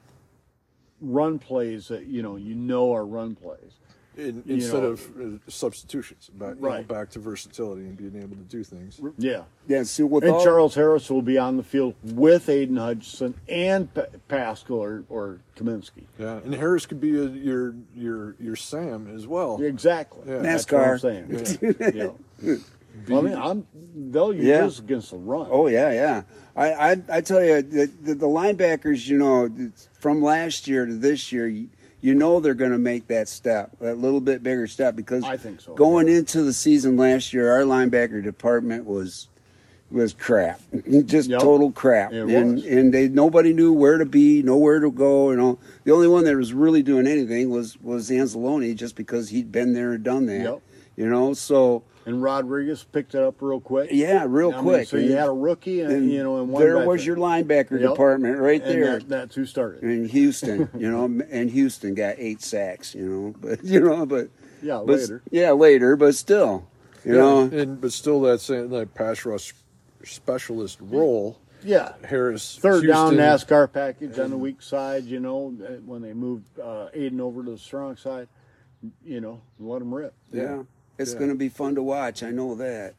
[SPEAKER 3] run plays that you know you know are run plays.
[SPEAKER 1] In,
[SPEAKER 3] you
[SPEAKER 1] instead
[SPEAKER 3] know.
[SPEAKER 1] of uh, substitutions, back, you know,
[SPEAKER 3] Right.
[SPEAKER 1] back to versatility and being able to do things.
[SPEAKER 3] Yeah.
[SPEAKER 2] yeah, see, with
[SPEAKER 3] And
[SPEAKER 2] all,
[SPEAKER 3] Charles Harris will be on the field with Aiden Hutchinson and Pa- Pascal or, or Kaminsky.
[SPEAKER 1] Yeah, and Harris could be a, your your your Sam as well.
[SPEAKER 3] Exactly.
[SPEAKER 1] Yeah.
[SPEAKER 3] That's what I'm
[SPEAKER 2] NASCAR.
[SPEAKER 3] saying. Yeah. Well, I mean, I'm, they'll use
[SPEAKER 2] Yeah.
[SPEAKER 3] this against the run.
[SPEAKER 2] Oh, yeah, yeah. I, I, I tell you, the, the, the linebackers, you know, from last year to this year, you, you know they're going to make that step, that little bit bigger step, because
[SPEAKER 3] I think so,
[SPEAKER 2] going
[SPEAKER 3] yeah.
[SPEAKER 2] into the season last year, our linebacker department was was crap, just
[SPEAKER 3] Yep.
[SPEAKER 2] total crap,
[SPEAKER 3] It
[SPEAKER 2] and
[SPEAKER 3] was.
[SPEAKER 2] and they nobody knew where to be, nowhere to go, you know. The only one that was really doing anything was was Anzalone, just because he'd been there and done that,
[SPEAKER 3] Yep.
[SPEAKER 2] you know. So
[SPEAKER 3] And Rodriguez picked it up real quick.
[SPEAKER 2] yeah, real
[SPEAKER 3] I mean,
[SPEAKER 2] quick.
[SPEAKER 3] so you had a rookie, and,
[SPEAKER 2] And
[SPEAKER 3] you know, and one
[SPEAKER 2] there
[SPEAKER 3] veteran.
[SPEAKER 2] was your linebacker
[SPEAKER 3] Yep.
[SPEAKER 2] department right
[SPEAKER 3] And
[SPEAKER 2] there.
[SPEAKER 3] that, that's who started.
[SPEAKER 2] In Houston, you know, and Houston got eight sacks, you know, but you know, but
[SPEAKER 3] Yeah,
[SPEAKER 2] but,
[SPEAKER 3] later.
[SPEAKER 2] yeah, later, but still, you
[SPEAKER 1] Yeah,
[SPEAKER 2] know,
[SPEAKER 1] and but still that same like pass rush specialist role.
[SPEAKER 3] Yeah.
[SPEAKER 1] Harris
[SPEAKER 3] Third down
[SPEAKER 1] Houston,
[SPEAKER 3] NASCAR package on the weak side, you know, when they moved uh, Aiden over to the strong side, you know, let him rip.
[SPEAKER 2] yeah, it's
[SPEAKER 1] Yeah.
[SPEAKER 2] going to be fun to watch. I know that.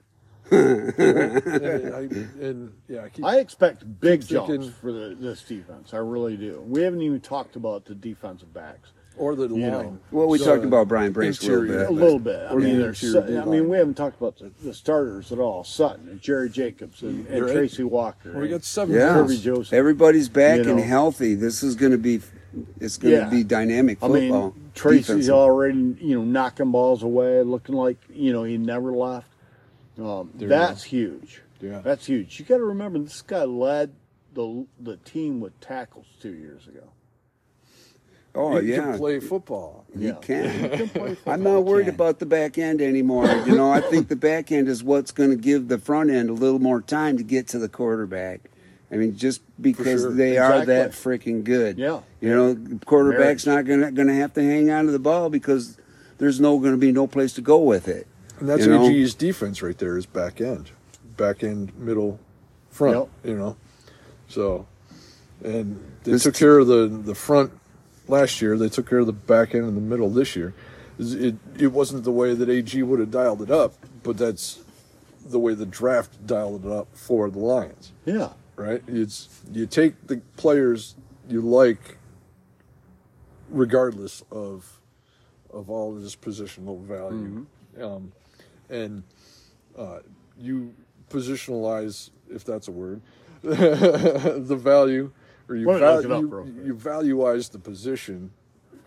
[SPEAKER 1] and, I, and yeah, I keep,
[SPEAKER 3] I expect big
[SPEAKER 1] keep
[SPEAKER 3] jumps
[SPEAKER 1] thinking-
[SPEAKER 3] for the, this defense. I really do. We haven't even talked about the defensive backs.
[SPEAKER 1] or the
[SPEAKER 3] you
[SPEAKER 1] line.
[SPEAKER 3] know.
[SPEAKER 2] Well, we
[SPEAKER 1] So,
[SPEAKER 2] talked about Brian Branch a little
[SPEAKER 1] interior.
[SPEAKER 3] A
[SPEAKER 2] bit.
[SPEAKER 3] little bit. I
[SPEAKER 1] Or
[SPEAKER 3] mean,
[SPEAKER 1] the
[SPEAKER 3] there's.
[SPEAKER 1] interior
[SPEAKER 3] I
[SPEAKER 1] D-line.
[SPEAKER 3] mean, we haven't talked about the, the starters at all. Sutton and Jerry Jacobs and, and
[SPEAKER 1] You're right.
[SPEAKER 3] Tracy Walker.
[SPEAKER 1] Well, we got
[SPEAKER 3] and
[SPEAKER 1] seven.
[SPEAKER 2] Yeah,
[SPEAKER 3] Kirby Joseph.
[SPEAKER 2] everybody's back
[SPEAKER 3] You
[SPEAKER 2] and
[SPEAKER 3] know.
[SPEAKER 2] healthy. This is going to be, it's going to
[SPEAKER 3] Yeah.
[SPEAKER 2] be dynamic
[SPEAKER 3] I
[SPEAKER 2] football.
[SPEAKER 3] mean, Tracy's
[SPEAKER 2] defensive.
[SPEAKER 3] already, you know, knocking balls away, looking like, you know, he never left. Um,
[SPEAKER 1] There you
[SPEAKER 3] that's huge.
[SPEAKER 1] Yeah.
[SPEAKER 3] That's huge. You got to remember, this guy led the the team with tackles two years ago.
[SPEAKER 2] Oh
[SPEAKER 1] You
[SPEAKER 2] yeah,
[SPEAKER 1] can play football.
[SPEAKER 2] you
[SPEAKER 3] Yeah.
[SPEAKER 2] can.
[SPEAKER 3] He can play football.
[SPEAKER 2] I'm not worried
[SPEAKER 4] can.
[SPEAKER 2] about the back end anymore. You know, I think the back end is what's going to give the front end a little more time to get to the quarterback. I mean, just because
[SPEAKER 1] sure.
[SPEAKER 2] they are
[SPEAKER 3] Exactly.
[SPEAKER 2] that freaking good.
[SPEAKER 3] Yeah.
[SPEAKER 2] You know, the quarterback's not going to going to have to hang on to the ball because there's no going to be no place to go with it.
[SPEAKER 1] And that's
[SPEAKER 2] You know?
[SPEAKER 1] A G's defense right there is back end, back end, middle, front.
[SPEAKER 3] Yep.
[SPEAKER 1] You know, so and they
[SPEAKER 2] This
[SPEAKER 1] took
[SPEAKER 2] t-
[SPEAKER 1] care of the the front last year. They took care of the back end and the middle this year. It it wasn't the way that A G would have dialed it up, but that's the way the draft dialed it up for the Lions.
[SPEAKER 3] Yeah.
[SPEAKER 1] Right? It's you take the players you like, regardless of of all this positional value, um, and uh, you positionalize, if that's a word, the value, or you
[SPEAKER 3] Why don't you look it
[SPEAKER 1] value
[SPEAKER 3] up real quick?
[SPEAKER 1] you valueize the position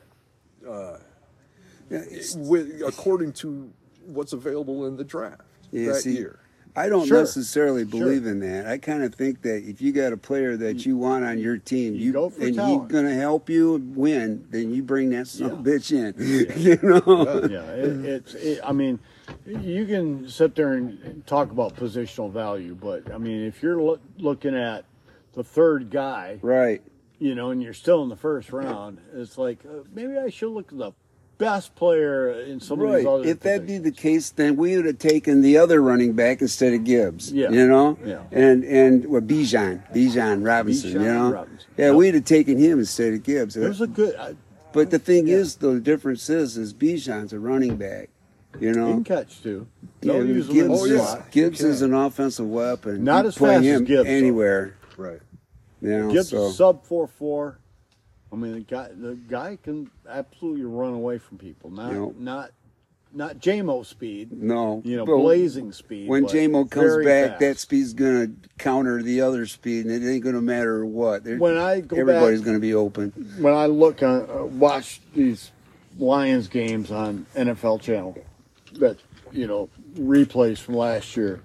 [SPEAKER 2] Yeah, it's-
[SPEAKER 1] with according to what's available in the draft.
[SPEAKER 2] Yeah,
[SPEAKER 1] that
[SPEAKER 2] see,
[SPEAKER 1] year.
[SPEAKER 2] I don't
[SPEAKER 3] Sure.
[SPEAKER 2] necessarily
[SPEAKER 3] Sure.
[SPEAKER 2] believe in that. I kind of think that if you got a player that you want on your team,
[SPEAKER 3] You
[SPEAKER 2] you,
[SPEAKER 3] go for
[SPEAKER 2] and he's
[SPEAKER 3] talent.
[SPEAKER 2] going to help you win, then you bring that son of a
[SPEAKER 3] Yeah.
[SPEAKER 2] bitch in. You know,
[SPEAKER 3] Yeah, it, it's. It, I mean, you can sit there and talk about positional value, but I mean, if you're loo- looking at the third guy,
[SPEAKER 2] right?
[SPEAKER 3] you know, and you're still in the first round, it's like uh, maybe I should look at the best player in some of
[SPEAKER 2] Right.
[SPEAKER 3] these other.
[SPEAKER 2] If that be the
[SPEAKER 3] positions.
[SPEAKER 2] case, then we would have taken the other running back instead of Gibbs.
[SPEAKER 3] Yeah.
[SPEAKER 2] You know?
[SPEAKER 3] Yeah.
[SPEAKER 2] And and well, Bijan, Bijan Robinson,
[SPEAKER 3] Bijan
[SPEAKER 2] you know?
[SPEAKER 3] Robinson.
[SPEAKER 2] Yeah,
[SPEAKER 3] Yep.
[SPEAKER 2] we'd have taken him instead of Gibbs.
[SPEAKER 3] It was a good. I,
[SPEAKER 2] But the thing
[SPEAKER 3] Yeah.
[SPEAKER 2] is, the difference is, is Bijan's a running back. You
[SPEAKER 3] he
[SPEAKER 2] know?
[SPEAKER 3] can catch too.
[SPEAKER 2] Yeah,
[SPEAKER 3] They'll use him in
[SPEAKER 2] Gibbs,
[SPEAKER 3] the
[SPEAKER 2] is,
[SPEAKER 3] slot.
[SPEAKER 2] Gibbs
[SPEAKER 1] Okay.
[SPEAKER 2] is an offensive weapon.
[SPEAKER 3] Not
[SPEAKER 2] You
[SPEAKER 3] as
[SPEAKER 2] play
[SPEAKER 3] fast as
[SPEAKER 2] him
[SPEAKER 3] Gibbs, though.
[SPEAKER 2] anywhere.
[SPEAKER 1] Right.
[SPEAKER 2] You know,
[SPEAKER 3] Gibbs
[SPEAKER 2] so.
[SPEAKER 3] is sub four four. I mean, the guy the guy can absolutely run away from people. Not
[SPEAKER 2] Yep.
[SPEAKER 3] not not J M O speed.
[SPEAKER 2] No.
[SPEAKER 3] You know,
[SPEAKER 2] But
[SPEAKER 3] blazing speed.
[SPEAKER 2] When
[SPEAKER 3] but
[SPEAKER 2] J M O comes
[SPEAKER 3] very
[SPEAKER 2] back,
[SPEAKER 3] fast.
[SPEAKER 2] that speed's going to counter the other speed, and it ain't going to matter what. They're-
[SPEAKER 3] When I go
[SPEAKER 2] everybody's
[SPEAKER 3] back-
[SPEAKER 2] going to be open.
[SPEAKER 3] when I look on uh, watch these Lions games on N F L Channel, that you know replays from last year.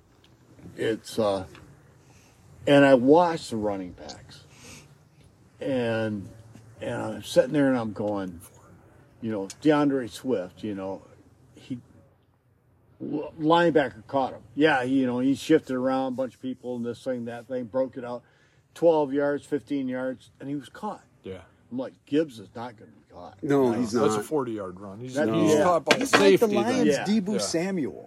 [SPEAKER 3] It's uh, and I watch the running backs, and and I'm sitting there and I'm going, you know, DeAndre Swift, you know, he linebacker caught him. Yeah, he, you know, he shifted around a bunch of people and this thing, that thing, broke it out, twelve yards, fifteen yards, and he was caught.
[SPEAKER 1] Yeah.
[SPEAKER 3] I'm like, Gibbs is not going to be caught.
[SPEAKER 2] No, he's
[SPEAKER 1] That's a
[SPEAKER 2] not.
[SPEAKER 1] forty-yard run. He's,
[SPEAKER 3] That-
[SPEAKER 1] he's
[SPEAKER 3] yeah.
[SPEAKER 1] caught by
[SPEAKER 4] He's like
[SPEAKER 1] safety.
[SPEAKER 4] the
[SPEAKER 1] then.
[SPEAKER 4] Lions'
[SPEAKER 3] Yeah.
[SPEAKER 4] Debo
[SPEAKER 1] Yeah.
[SPEAKER 4] Samuel.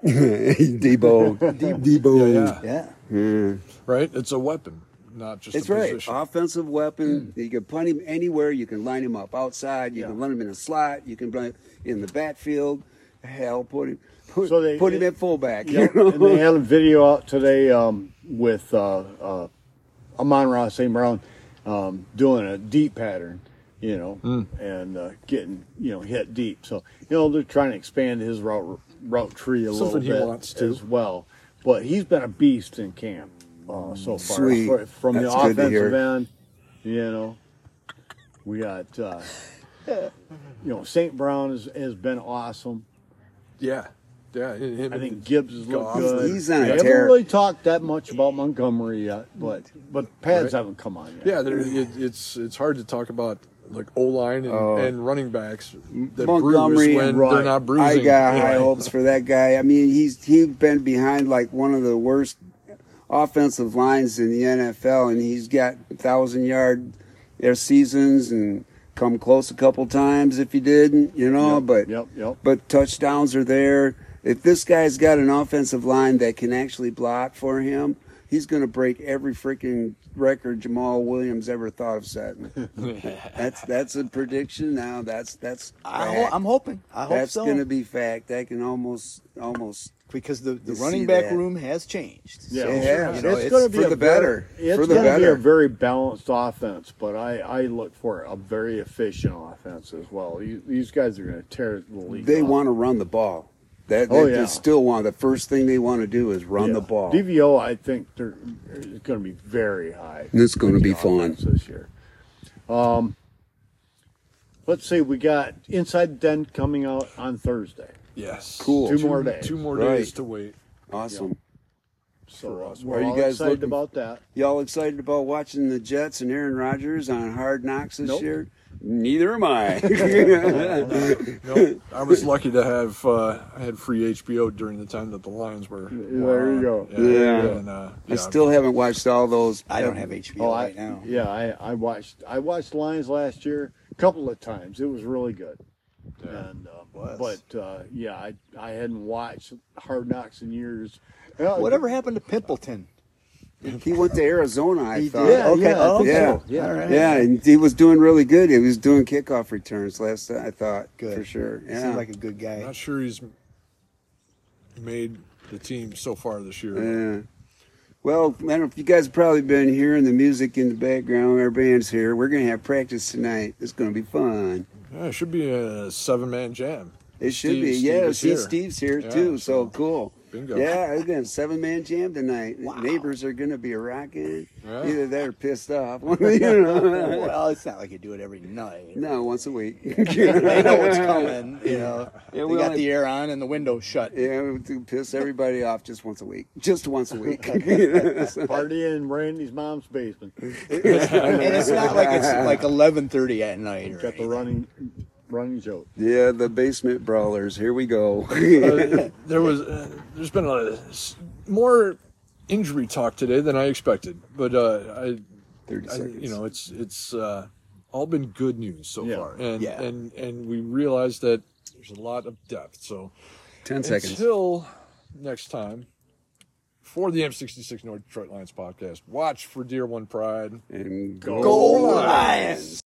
[SPEAKER 2] Debo. Debo.
[SPEAKER 1] Yeah, yeah.
[SPEAKER 4] Yeah.
[SPEAKER 1] Right? It's a weapon, not just
[SPEAKER 2] That's
[SPEAKER 1] a
[SPEAKER 2] right.
[SPEAKER 1] position.
[SPEAKER 2] Offensive weapon. You can punt him anywhere. You can line him up outside. You
[SPEAKER 3] Yeah.
[SPEAKER 2] can run him in a slot. You can run him in the backfield. Hell, put him put,
[SPEAKER 3] So they-
[SPEAKER 2] put him
[SPEAKER 3] it-
[SPEAKER 2] at fullback.
[SPEAKER 3] Yeah,
[SPEAKER 2] You know?
[SPEAKER 3] and they had a video out today um, with uh, uh, Amon-Ra Saint Brown um, doing a deep pattern, you know,
[SPEAKER 1] Mm.
[SPEAKER 3] and uh, getting you know hit deep. So you know they're trying to expand his route route tree a
[SPEAKER 1] Something he
[SPEAKER 3] little bit
[SPEAKER 1] wants to.
[SPEAKER 3] as well. But he's been a beast in camp uh, so far.
[SPEAKER 2] Sweet.
[SPEAKER 3] For- From
[SPEAKER 2] That's
[SPEAKER 3] the
[SPEAKER 2] good to
[SPEAKER 3] offensive
[SPEAKER 2] hear.
[SPEAKER 3] end, you know, we got uh, you know Saint Brown has, has been awesome.
[SPEAKER 1] Yeah. Yeah. him- him
[SPEAKER 3] I
[SPEAKER 1] and
[SPEAKER 3] think Gibbs has looked
[SPEAKER 1] Goff.
[SPEAKER 3] good.
[SPEAKER 2] He's on a
[SPEAKER 3] We haven't
[SPEAKER 2] tear.
[SPEAKER 3] really talked that much about Montgomery yet, but but pads
[SPEAKER 1] Right.
[SPEAKER 3] haven't come on yet.
[SPEAKER 1] Yeah, there- it, it's it's hard to talk about like O line and,
[SPEAKER 2] Oh.
[SPEAKER 1] and running backs that
[SPEAKER 2] Montgomery,
[SPEAKER 1] bruise when
[SPEAKER 3] right.
[SPEAKER 1] they're not bruising.
[SPEAKER 2] I got high
[SPEAKER 1] Right.
[SPEAKER 2] hopes for that guy. I mean, he's he's been behind like one of the worst offensive lines in the N F L, and he's got thousand yard air seasons and come close a couple times if he didn't, you know.
[SPEAKER 3] Yep,
[SPEAKER 2] but
[SPEAKER 3] yep, yep.
[SPEAKER 2] but touchdowns are there. If this guy's got an offensive line that can actually block for him, he's going to break every freaking record Jamal Williams ever thought of setting. that's that's a prediction now. That's that's
[SPEAKER 4] I ho-
[SPEAKER 2] fact.
[SPEAKER 4] I'm hoping. I hope
[SPEAKER 2] That's
[SPEAKER 4] so.
[SPEAKER 2] going to be fact. That can almost almost
[SPEAKER 4] because the, the
[SPEAKER 2] You
[SPEAKER 4] running
[SPEAKER 2] see
[SPEAKER 4] back
[SPEAKER 2] that.
[SPEAKER 4] room has changed.
[SPEAKER 3] Yeah,
[SPEAKER 4] So,
[SPEAKER 2] It
[SPEAKER 3] sure.
[SPEAKER 2] has.
[SPEAKER 4] you know,
[SPEAKER 3] it's,
[SPEAKER 4] it's
[SPEAKER 3] going to be
[SPEAKER 2] for
[SPEAKER 3] a
[SPEAKER 2] the
[SPEAKER 3] very-
[SPEAKER 2] better.
[SPEAKER 3] It's
[SPEAKER 2] For the
[SPEAKER 3] going to be a
[SPEAKER 2] better.
[SPEAKER 3] very balanced offense, but I, I look for a very efficient offense as well. You, these guys are going to tear the league.
[SPEAKER 2] they
[SPEAKER 3] up.
[SPEAKER 2] want to run the ball. That
[SPEAKER 3] Oh,
[SPEAKER 2] they
[SPEAKER 3] yeah.
[SPEAKER 2] just still want the first thing they want to do is run
[SPEAKER 3] Yeah.
[SPEAKER 2] the ball.
[SPEAKER 3] D V O, I think they're is going to be very high.
[SPEAKER 2] It's gonna
[SPEAKER 3] with
[SPEAKER 2] be
[SPEAKER 3] the
[SPEAKER 2] fun.
[SPEAKER 3] offense this year. Um, let's see, we got Inside Den coming out on Thursday.
[SPEAKER 1] Yes.
[SPEAKER 2] Cool.
[SPEAKER 3] Two more days.
[SPEAKER 1] Two more
[SPEAKER 2] Right.
[SPEAKER 1] days to wait.
[SPEAKER 2] Awesome.
[SPEAKER 3] So
[SPEAKER 1] For
[SPEAKER 3] uh,
[SPEAKER 1] us.
[SPEAKER 3] we're
[SPEAKER 2] Are you
[SPEAKER 3] all
[SPEAKER 2] guys
[SPEAKER 3] excited
[SPEAKER 2] looking-
[SPEAKER 3] about that.
[SPEAKER 2] Y'all excited about watching the Jets and Aaron Rodgers on Hard Knocks this
[SPEAKER 3] Nope.
[SPEAKER 2] year? Neither am I.
[SPEAKER 1] No, I was lucky to have uh, I had free H B O during the time that the Lions were.
[SPEAKER 3] There you go.
[SPEAKER 1] Yeah.
[SPEAKER 2] Yeah.
[SPEAKER 1] And, uh,
[SPEAKER 2] I
[SPEAKER 1] yeah,
[SPEAKER 2] still haven't watched all those.
[SPEAKER 4] I don't have H B O
[SPEAKER 3] Oh, I,
[SPEAKER 4] right now.
[SPEAKER 3] yeah, I, I watched I watched Lions last year a couple of times. It was really good.
[SPEAKER 1] Yeah.
[SPEAKER 3] And uh,
[SPEAKER 4] Was.
[SPEAKER 3] but uh, yeah, I I hadn't watched Hard Knocks in years. Uh,
[SPEAKER 4] Whatever happened to Pimpleton?
[SPEAKER 2] He went to Arizona, I
[SPEAKER 4] He
[SPEAKER 2] thought.
[SPEAKER 4] did?
[SPEAKER 3] Yeah,
[SPEAKER 4] Okay.
[SPEAKER 3] yeah, I
[SPEAKER 4] Oh,
[SPEAKER 3] think
[SPEAKER 2] yeah.
[SPEAKER 3] so. Yeah,
[SPEAKER 4] All right.
[SPEAKER 2] Yeah, and he was doing really good. He was doing kickoff returns last time, I thought,
[SPEAKER 4] Good.
[SPEAKER 2] for sure. Yeah.
[SPEAKER 4] Seems like a good guy.
[SPEAKER 1] not sure he's made the team so far this year.
[SPEAKER 2] Yeah. Well, I don't know if you guys have probably been hearing the music in the background. Our band's here. We're going to have practice tonight. It's going to be fun.
[SPEAKER 1] Yeah, it should be a seven man jam.
[SPEAKER 2] It should
[SPEAKER 1] Steve-
[SPEAKER 2] be.
[SPEAKER 1] Steve
[SPEAKER 2] Yeah,
[SPEAKER 1] is
[SPEAKER 2] see,
[SPEAKER 1] here.
[SPEAKER 2] Steve's here
[SPEAKER 1] Yeah,
[SPEAKER 2] too. So
[SPEAKER 1] so-
[SPEAKER 2] cool.
[SPEAKER 1] Bingo.
[SPEAKER 2] Yeah, again, seven man jam tonight. Neighbors are gonna be rocking.
[SPEAKER 1] Yeah.
[SPEAKER 2] Either they're pissed off. you know?
[SPEAKER 4] Well, it's not like you do it every night.
[SPEAKER 2] No, once a week.
[SPEAKER 4] They know what's coming. You know,
[SPEAKER 2] Yeah,
[SPEAKER 4] they
[SPEAKER 2] we
[SPEAKER 4] got
[SPEAKER 2] only-
[SPEAKER 4] the air on and the window shut.
[SPEAKER 2] Yeah, to piss everybody off just once a week. Just once a week.
[SPEAKER 3] Party in Randy's mom's basement.
[SPEAKER 4] And it's not like it's like eleven thirty at night. Or
[SPEAKER 3] Got the
[SPEAKER 4] anything.
[SPEAKER 3] running, running joke.
[SPEAKER 2] Yeah, the basement brawlers. Here we go.
[SPEAKER 1] Uh, there was, uh, there's been a, s- more injury talk today than I expected, but uh, I,
[SPEAKER 2] Thirty
[SPEAKER 1] I,
[SPEAKER 2] seconds.
[SPEAKER 1] you know, it's it's uh, all been good news so
[SPEAKER 3] Yeah.
[SPEAKER 1] far, and
[SPEAKER 4] Yeah.
[SPEAKER 1] and and we realize that there's a lot of depth. So
[SPEAKER 2] Ten seconds.
[SPEAKER 1] until next time, for the M sixty-six North Detroit Lions podcast, watch for Deer One Pride.
[SPEAKER 2] And go.
[SPEAKER 4] Go Lions!